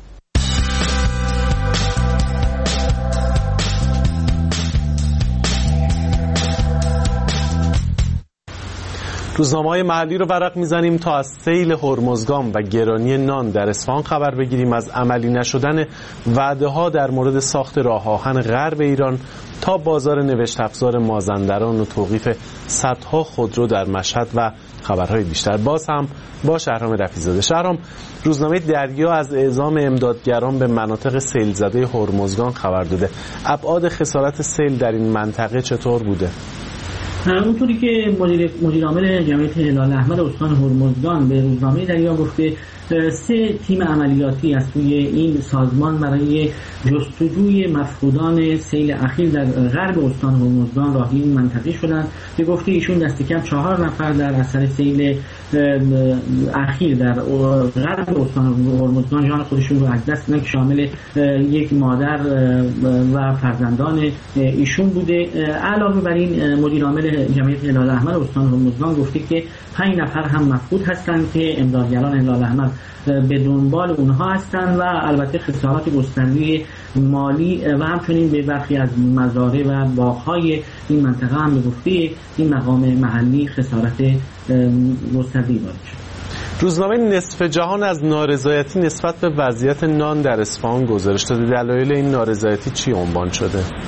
روزنامه‌های محلی رو ورق میزنیم تا از سیل هرمزگان و گرانی نان در اصفهان خبر بگیریم، از عملی نشدن وعده‌ها در مورد ساخت راه آهن غرب ایران تا بازار نوشت افزار مازندران و توقیف صدها خودرو در مشهد و خبرهای بیشتر. باز هم با شهرام رفیع‌زاده. شهرام، روزنامه دریا از اعزام امدادگران به مناطق سیل زده هرمزگان خبر داده. ابعاد خسارت سیل در این منطقه چطور بوده؟ اونطوری که مدیر مدیر عامل جمعیت هلال احمر استان هرمزگان به روزنامه دریا گفته، سه تیم عملیاتی از توی این سازمان برای جستجوی مفقودان سیل اخیر در غرب استان هرمزگان راهی این منطقه شدند. به گفته ایشون دست کم چهار نفر در اثر سیل اخیر در غرب استان هرمزگان جان خودشون رو از دست دادن که شامل یک مادر و فرزندان ایشون بوده. علاوه بر این مدیر عامل جمعیت هلال احمر استان هرمزگان گفته که پنج نفر هم مفقود هستند که امدادگران هلال احمر به دنبال اونها هستند و البته خسارات گسترده مالی و همچنین به برخی از مزارع و باغ‌های این منطقه هم به گفته این مقام محلی خسارت گسترده‌ای وارد شد. روزنامه نصف جهان از نارضایتی نسبت به وضعیت نان در اصفهان گزارش داده. دلایل این نارضایتی چی عنوان شده؟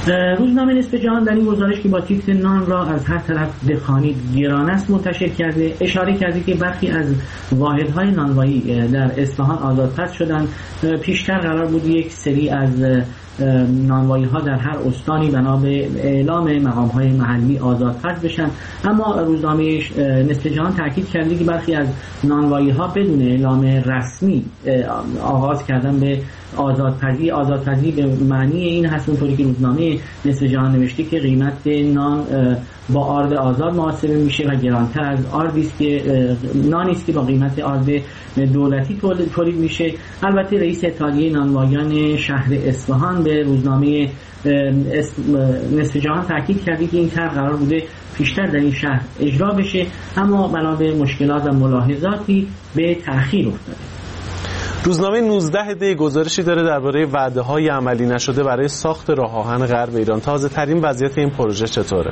روزنامه نصف جهان در این گزارش که با تیتر نان را از هر طرف بخوانید گران است منتشر کرده، اشاره کرده که برخی از واحدهای نانوایی در اصفهان آزادپس شدند. پیشتر قرار بود یک سری از نانوایی ها در هر استانی بنا به اعلام مقام های محلی آزادپس بشن، اما روزنامه نصف جهان تاکید کرده که برخی از نانوایی ها بدون اعلام رسمی آغاز کردن به آزادپزی. آزادپزی به معنی این هست اونطوری که روزنامه نصف جهان نوشته که قیمت نان با آرد آزاد محاسبه میشه و گرانتر از آردی است که نانی است که با قیمت آرد دولتی تولید میشه. البته رئیس اتحادیه نانوایان شهر اصفهان به روزنامه نصف جهان تاکید کرده که این طرح قرار بوده پیشتر در این شهر اجرا بشه، اما بنا به مشکلات و ملاحظاتی به تأخیر افتاده. روزنامه نوزده دی گزارشی داره درباره وعده‌های عملی نشده برای ساخت راه آهن غرب ایران. تازه ترین وضعیت این پروژه چطوره؟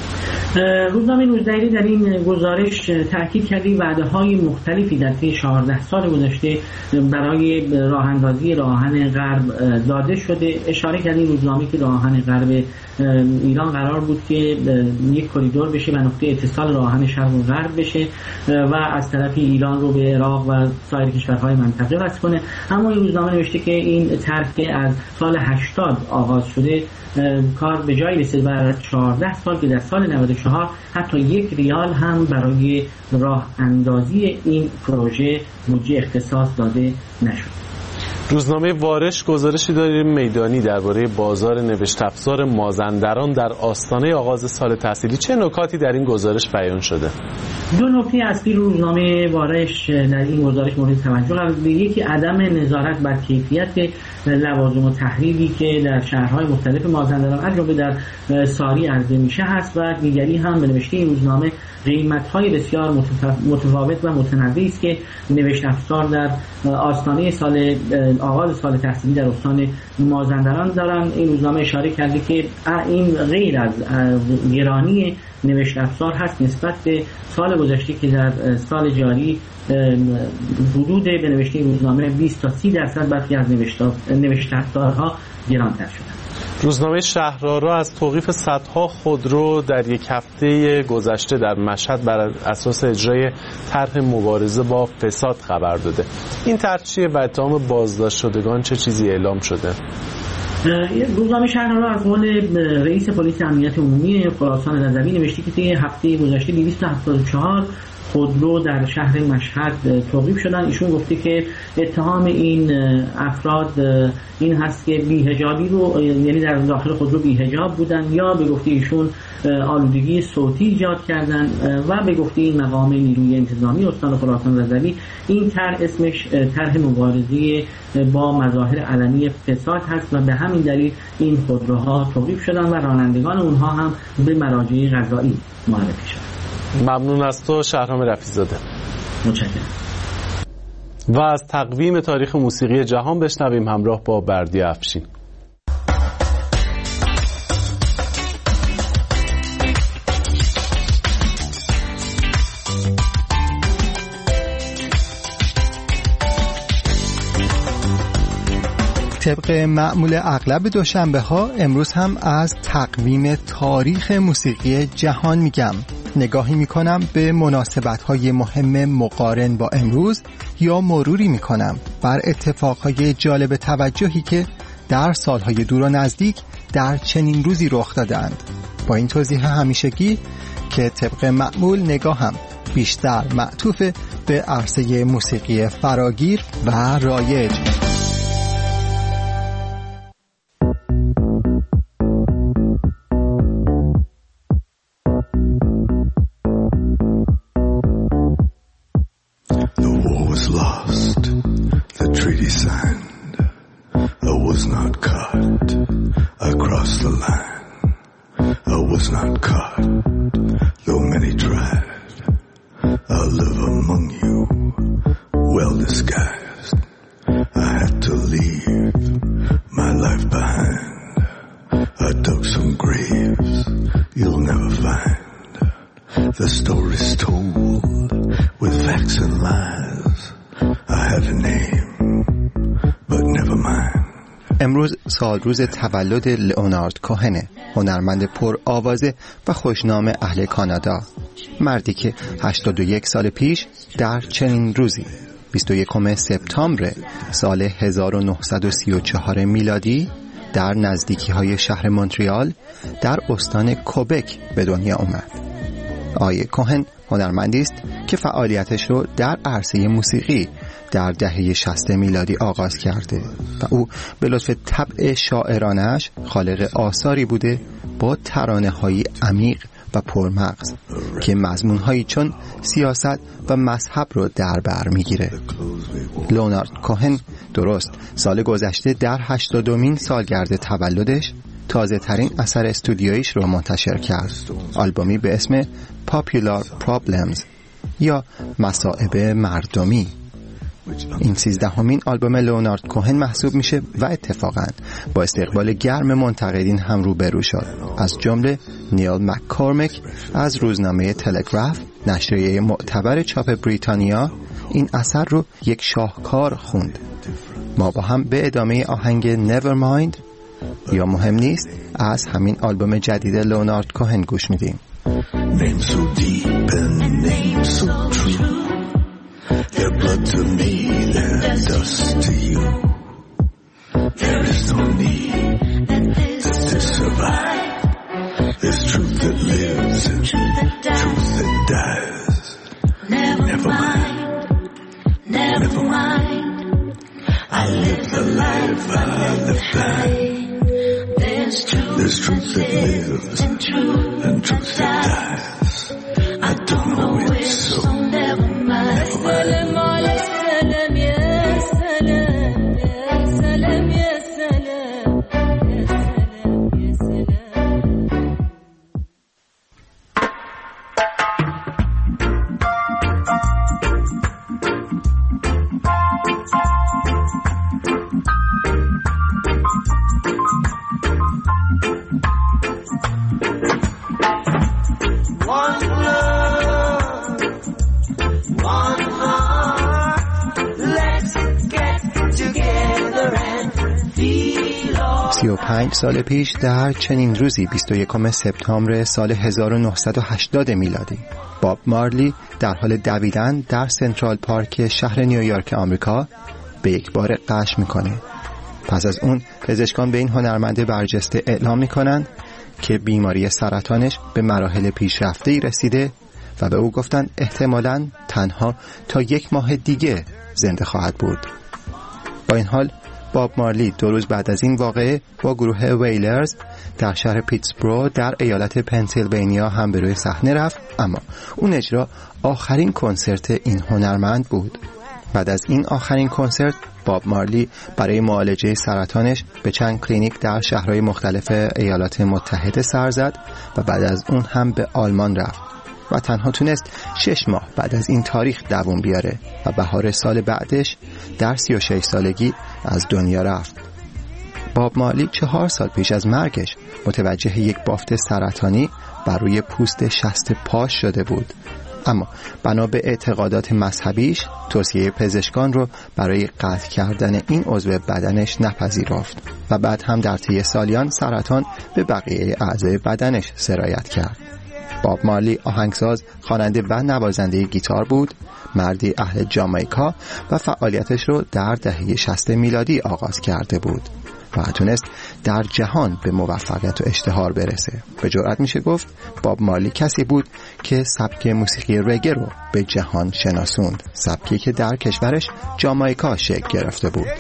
روزنامه نوزده دی در این گزارش تاکید کرده وعده‌های مختلفی در طی چهارده سال گذشته برای راه اندازی راه آهن غرب داده شده. اشاره کرده روزنامه که راه آهن غرب ایران قرار بود که یک کریدور بشه و نقطه اتصال راه آهن شرق و غرب بشه و از طرفی ایران رو به عراق و سایر کشورهای منطقه وصل کنه، اما این روزنامه نوشته که این طرح که از سال هشتاد آغاز شده کار به جایی رسید و از چهارده سال که در سال نود و چهار حتی یک ریال هم برای راه اندازی این پروژه بودجه اختصاص داده نشد. روزنامه وارش گزارشی داره میدانی درباره بازار نوشت افزار مازندران در آستانه آغاز سال تحصیلی. چه نکاتی در این گزارش بیان شده؟ دو نکته اصلی روزنامه وارش در این گزارش مورد توجه قرار داده. یکی عدم نظارت بر کیفیت لوازم و تحریری که در شهرهای مختلف مازندران از جمله در ساری عرضه میشه هست و دیگری هم به نوشته این روزنامه قیمت‌های بسیار متفاوت و متنوعی است که نوشت افزار در آستانه سال آغاز سال تحصیلی در استان مازندران دارن. این روزنامه اشاره کرده که این غیر از گرانی نوشت افزار هست نسبت به سال گذشته که در سال جاری حدود به نوشته روزنامه بیست تا سی درصد برخی از نوشت افزارها گرانتر شدند. روزنامه شهرآرا از توقیف صدها خودرو در یک هفته گذشته در مشهد بر اساس اجرای طرح مبارزه با فساد خبر داده. این طرح چیه و اتهام بازداشت شدگان چه چیزی اعلام شده؟ روزنامه شهرآرا از قول رئیس پلیس امنیت عمومی خراسان رضوی نوشته که طی هفته گذشته دویست و هفتاد و چهار خودرو در شهر مشهد توقیف شدن. ایشون گفته که اتهام این افراد این هست که بی‌حجابی رو یعنی در داخل خودرو بی‌حجاب بودن یا به گفته ایشون آلودگی صوتی ایجاد کردن و به گفته این مقام نیروی انتظامی استان خراسان رضوی این طرح اسمش طرح مبارزه با مظاهر علنی فساد هست و به همین دلیل این خودروها توقیف شدن و رانندگان اونها هم به مراجع قضایی معرفی شدن. ممنون از تو شهرام رفیع‌زاده. متشکرم. و از تقویم تاریخ موسیقی جهان بشنویم همراه با بردی افشین. طبق معمول اغلب دوشنبه ها امروز هم از تقویم تاریخ موسیقی جهان میگم. نگاهی میکنم به مناسبت های مهم مقارن با امروز یا مروری میکنم بر اتفاقهای جالب توجهی که در سالهای دور و نزدیک در چنین روزی رخ دادند. با این توضیح همیشگی که طبق معمول نگاهم بیشتر معطوف به عرصه موسیقی فراگیر و رایج. امروز سال روز تولد لئونارد کوهنه، هنرمند پر آوازه و خوشنام اهل کانادا. مردی که هشتاد و یک سال پیش در چنین روزی بیست و یکم سپتامبر سال هزار و نهصد و سی و چهار میلادی در نزدیکی های شهر مونتریال در استان کوبک به دنیا اومد. آقای کوهن هنرمندی است که فعالیتش رو در عرصه موسیقی در دهه شصت میلادی آغاز کرده و او به لطف طبع شاعرانش خالق آثاری بوده با ترانه‌های عمیق و پرمغز که مضمون‌هایی چون سیاست و مذهب رو در بر می‌گیره. لئونارد کوهن درست سال گذشته در هشتادمین سالگرد تولدش تازه ترین اثر استودیویش رو منتشر کرد، آلبومی به اسم Popular Problems یا مصائب مردمی. این سیزدهمین آلبوم لئونارد کوهن محسوب میشه و اتفاقاً با استقبال گرم منتقدین هم روبرو شد، از جمله نیل مککورمک از روزنامه تلگراف، نشریه معتبر چاپ بریتانیا، این اثر رو یک شاهکار خوند. ما با هم به ادامه آهنگ Nevermind یا مهم نیست از همین آلبوم جدید لئونارد کوهن گوش میدیم. Name so deep and name so true. Their blood to me, their dust to you. There is no need to survive. There's truth that lives and truth that dies. Never mind, never mind. I live the life I live by. There's truth, There's truth that lives and truth, and truth that dies. I don't know it, so never mind. Never mind. سی و پنج سال پیش در چنین روزی بیست و یکم سپتامبر سال هزار و نهصد و هشتاد میلادی باب مارلی در حال دویدن در سنترال پارک شهر نیویورک آمریکا به یک بار غش میکنه. پس از اون پزشکان به این هنرمند برجسته اعلام میکنند که بیماری سرطانش به مراحل پیشرفته‌ای رسیده و به او گفتن احتمالاً تنها تا یک ماه دیگه زنده خواهد بود. با این حال باب مارلی دو روز بعد از این واقعه با گروه ویلرز در شهر پیتسبرو در ایالت پنسیلوانیا هم به روی صحنه رفت، اما اون اجرا آخرین کنسرت این هنرمند بود. بعد از این آخرین کنسرت باب مارلی برای معالجه سرطانش به چند کلینیک در شهرهای مختلف ایالات متحده سر زد و بعد از اون هم به آلمان رفت و تنها تونست شش ماه بعد از این تاریخ دوام بیاره و بهار سال بعدش در سی و شش سالگی از دنیا رفت. باب مارلی چهار سال پیش از مرگش متوجه یک بافت سرطانی بر روی پوست شست پاش شده بود، اما بنا به اعتقادات مذهبیش توصیه پزشکان رو برای قطع کردن این عضو بدنش نپذیرفت و بعد هم در طی سالیان سرطان به بقیه اعضای بدنش سرایت کرد. باب مارلی آهنگساز، خواننده و نوازنده گیتار بود، مردی اهل جامائیکا و فعالیتش رو در دهه شصت میلادی آغاز کرده بود و تونست در جهان به موفقیت و اشتهار برسه. به جرئت میشه گفت باب مارلی کسی بود که سبک موسیقی رگه رو به جهان شناسوند، سبکی که در کشورش جامائیکا شکل گرفته بود.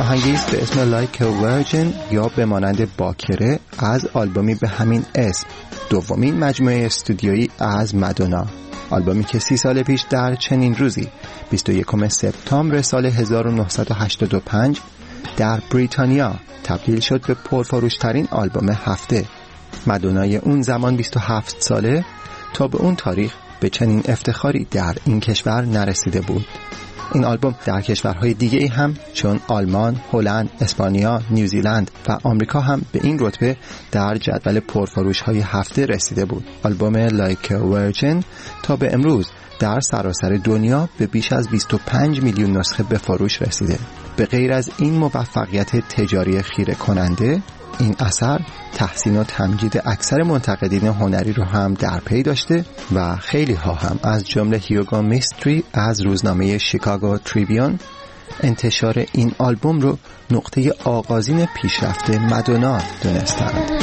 آهنگی است به اسم Like a Virgin یا به مانند باکره از آلبومی به همین اسم، دومین مجموعه استودیویی از مادونا. آلبومی که سی سال پیش در چنین روزی بیست و یکم سپتامبر سال هزار و نهصد و هشتاد و پنج در بریتانیا تبدیل شد به پرفروشترین آلبوم هفته. مادونای اون زمان بیست و هفت ساله تا به اون تاریخ به چنین افتخاری در این کشور نرسیده بود. این آلبوم در کشورهای دیگه ای هم چون آلمان، هلند، اسپانیا، نیوزیلند و آمریکا هم به این رتبه در جدول پرفروش های هفته رسیده بود. آلبوم Like a Virgin تا به امروز در سراسر دنیا به بیش از بیست و پنج میلیون نسخه به فروش رسیده. به غیر از این موفقیت تجاری خیره کننده، این اثر تحسین و تمجید اکثر منتقدین هنری رو هم در پی داشته و خیلی ها هم از جمله هیوگو میستری از روزنامه شیکاگو تریبیون انتشار این آلبوم رو نقطه آغازین پیشرفت مادونا دونستند.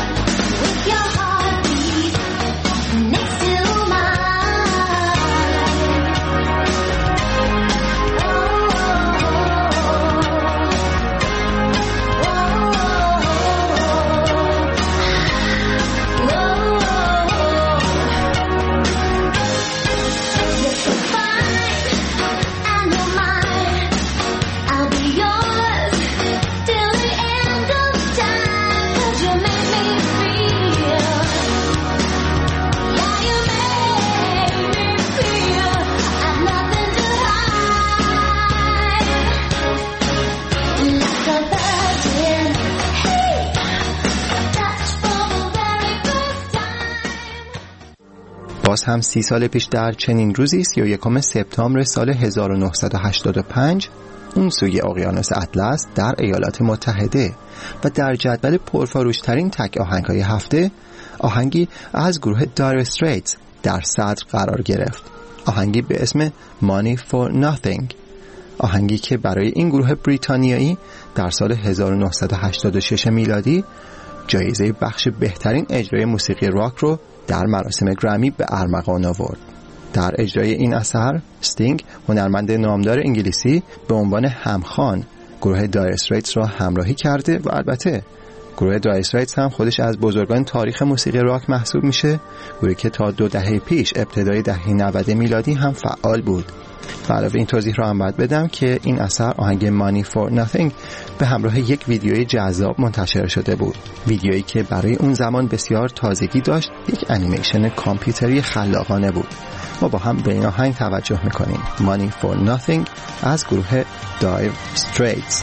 باز هم سی سال پیش در چنین روزی سی و یکم سپتامبر سال هزار و نهصد و هشتاد و پنج اون سوی اقیانوس اطلس در ایالات متحده و در جدول پرفروشترین تک آهنگ‌های هفته آهنگی از گروه دایر استریتس در صدر قرار گرفت. آهنگی به اسم Money for Nothing، آهنگی که برای این گروه بریتانیایی در سال هزار و نهصد و هشتاد و شش میلادی جایزه بخش بهترین اجرای موسیقی راک رو در مراسم گرمی به ارمغان آورد. در اجرای این اثر استینگ، هنرمند نامدار انگلیسی، به عنوان همخوان گروه دایر استریتس را همراهی کرده و البته گروه دایر استریتس هم خودش از بزرگان تاریخ موسیقی راک محسوب میشه، گروهی که تا دو دهه پیش ابتدای دهه نود میلادی هم فعال بود. و علاوه این توضیح را هم باید بدم که این اثر آهنگ Money for Nothing به همراه یک ویدیوی جذاب منتشر شده بود، ویدیویی که برای اون زمان بسیار تازگی داشت، یک انیمیشن کامپیوتری خلاقانه بود. ما با هم به این آهنگ توجه میکنیم. Money for Nothing از گروه دایر استریتس.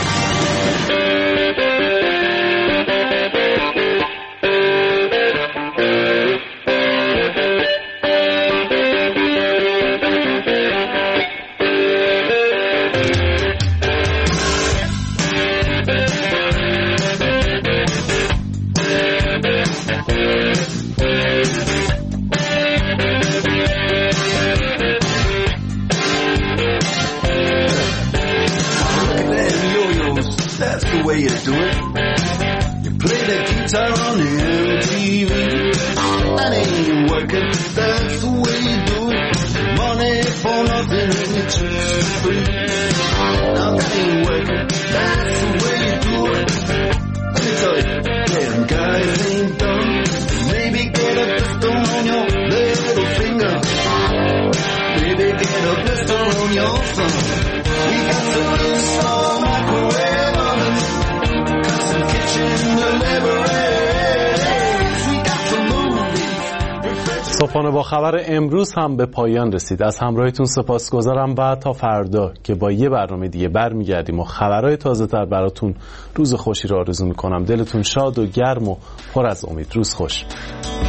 صبحانه با خبر امروز هم به پایان رسید. از همراهیتون سپاسگزارم و تا فردا که با یه برنامه دیگه برمیگردیم و خبرهای تازه تر براتون روز خوشی رو آرزو میکنم. دلتون شاد و گرم و پر از امید. روز خوش.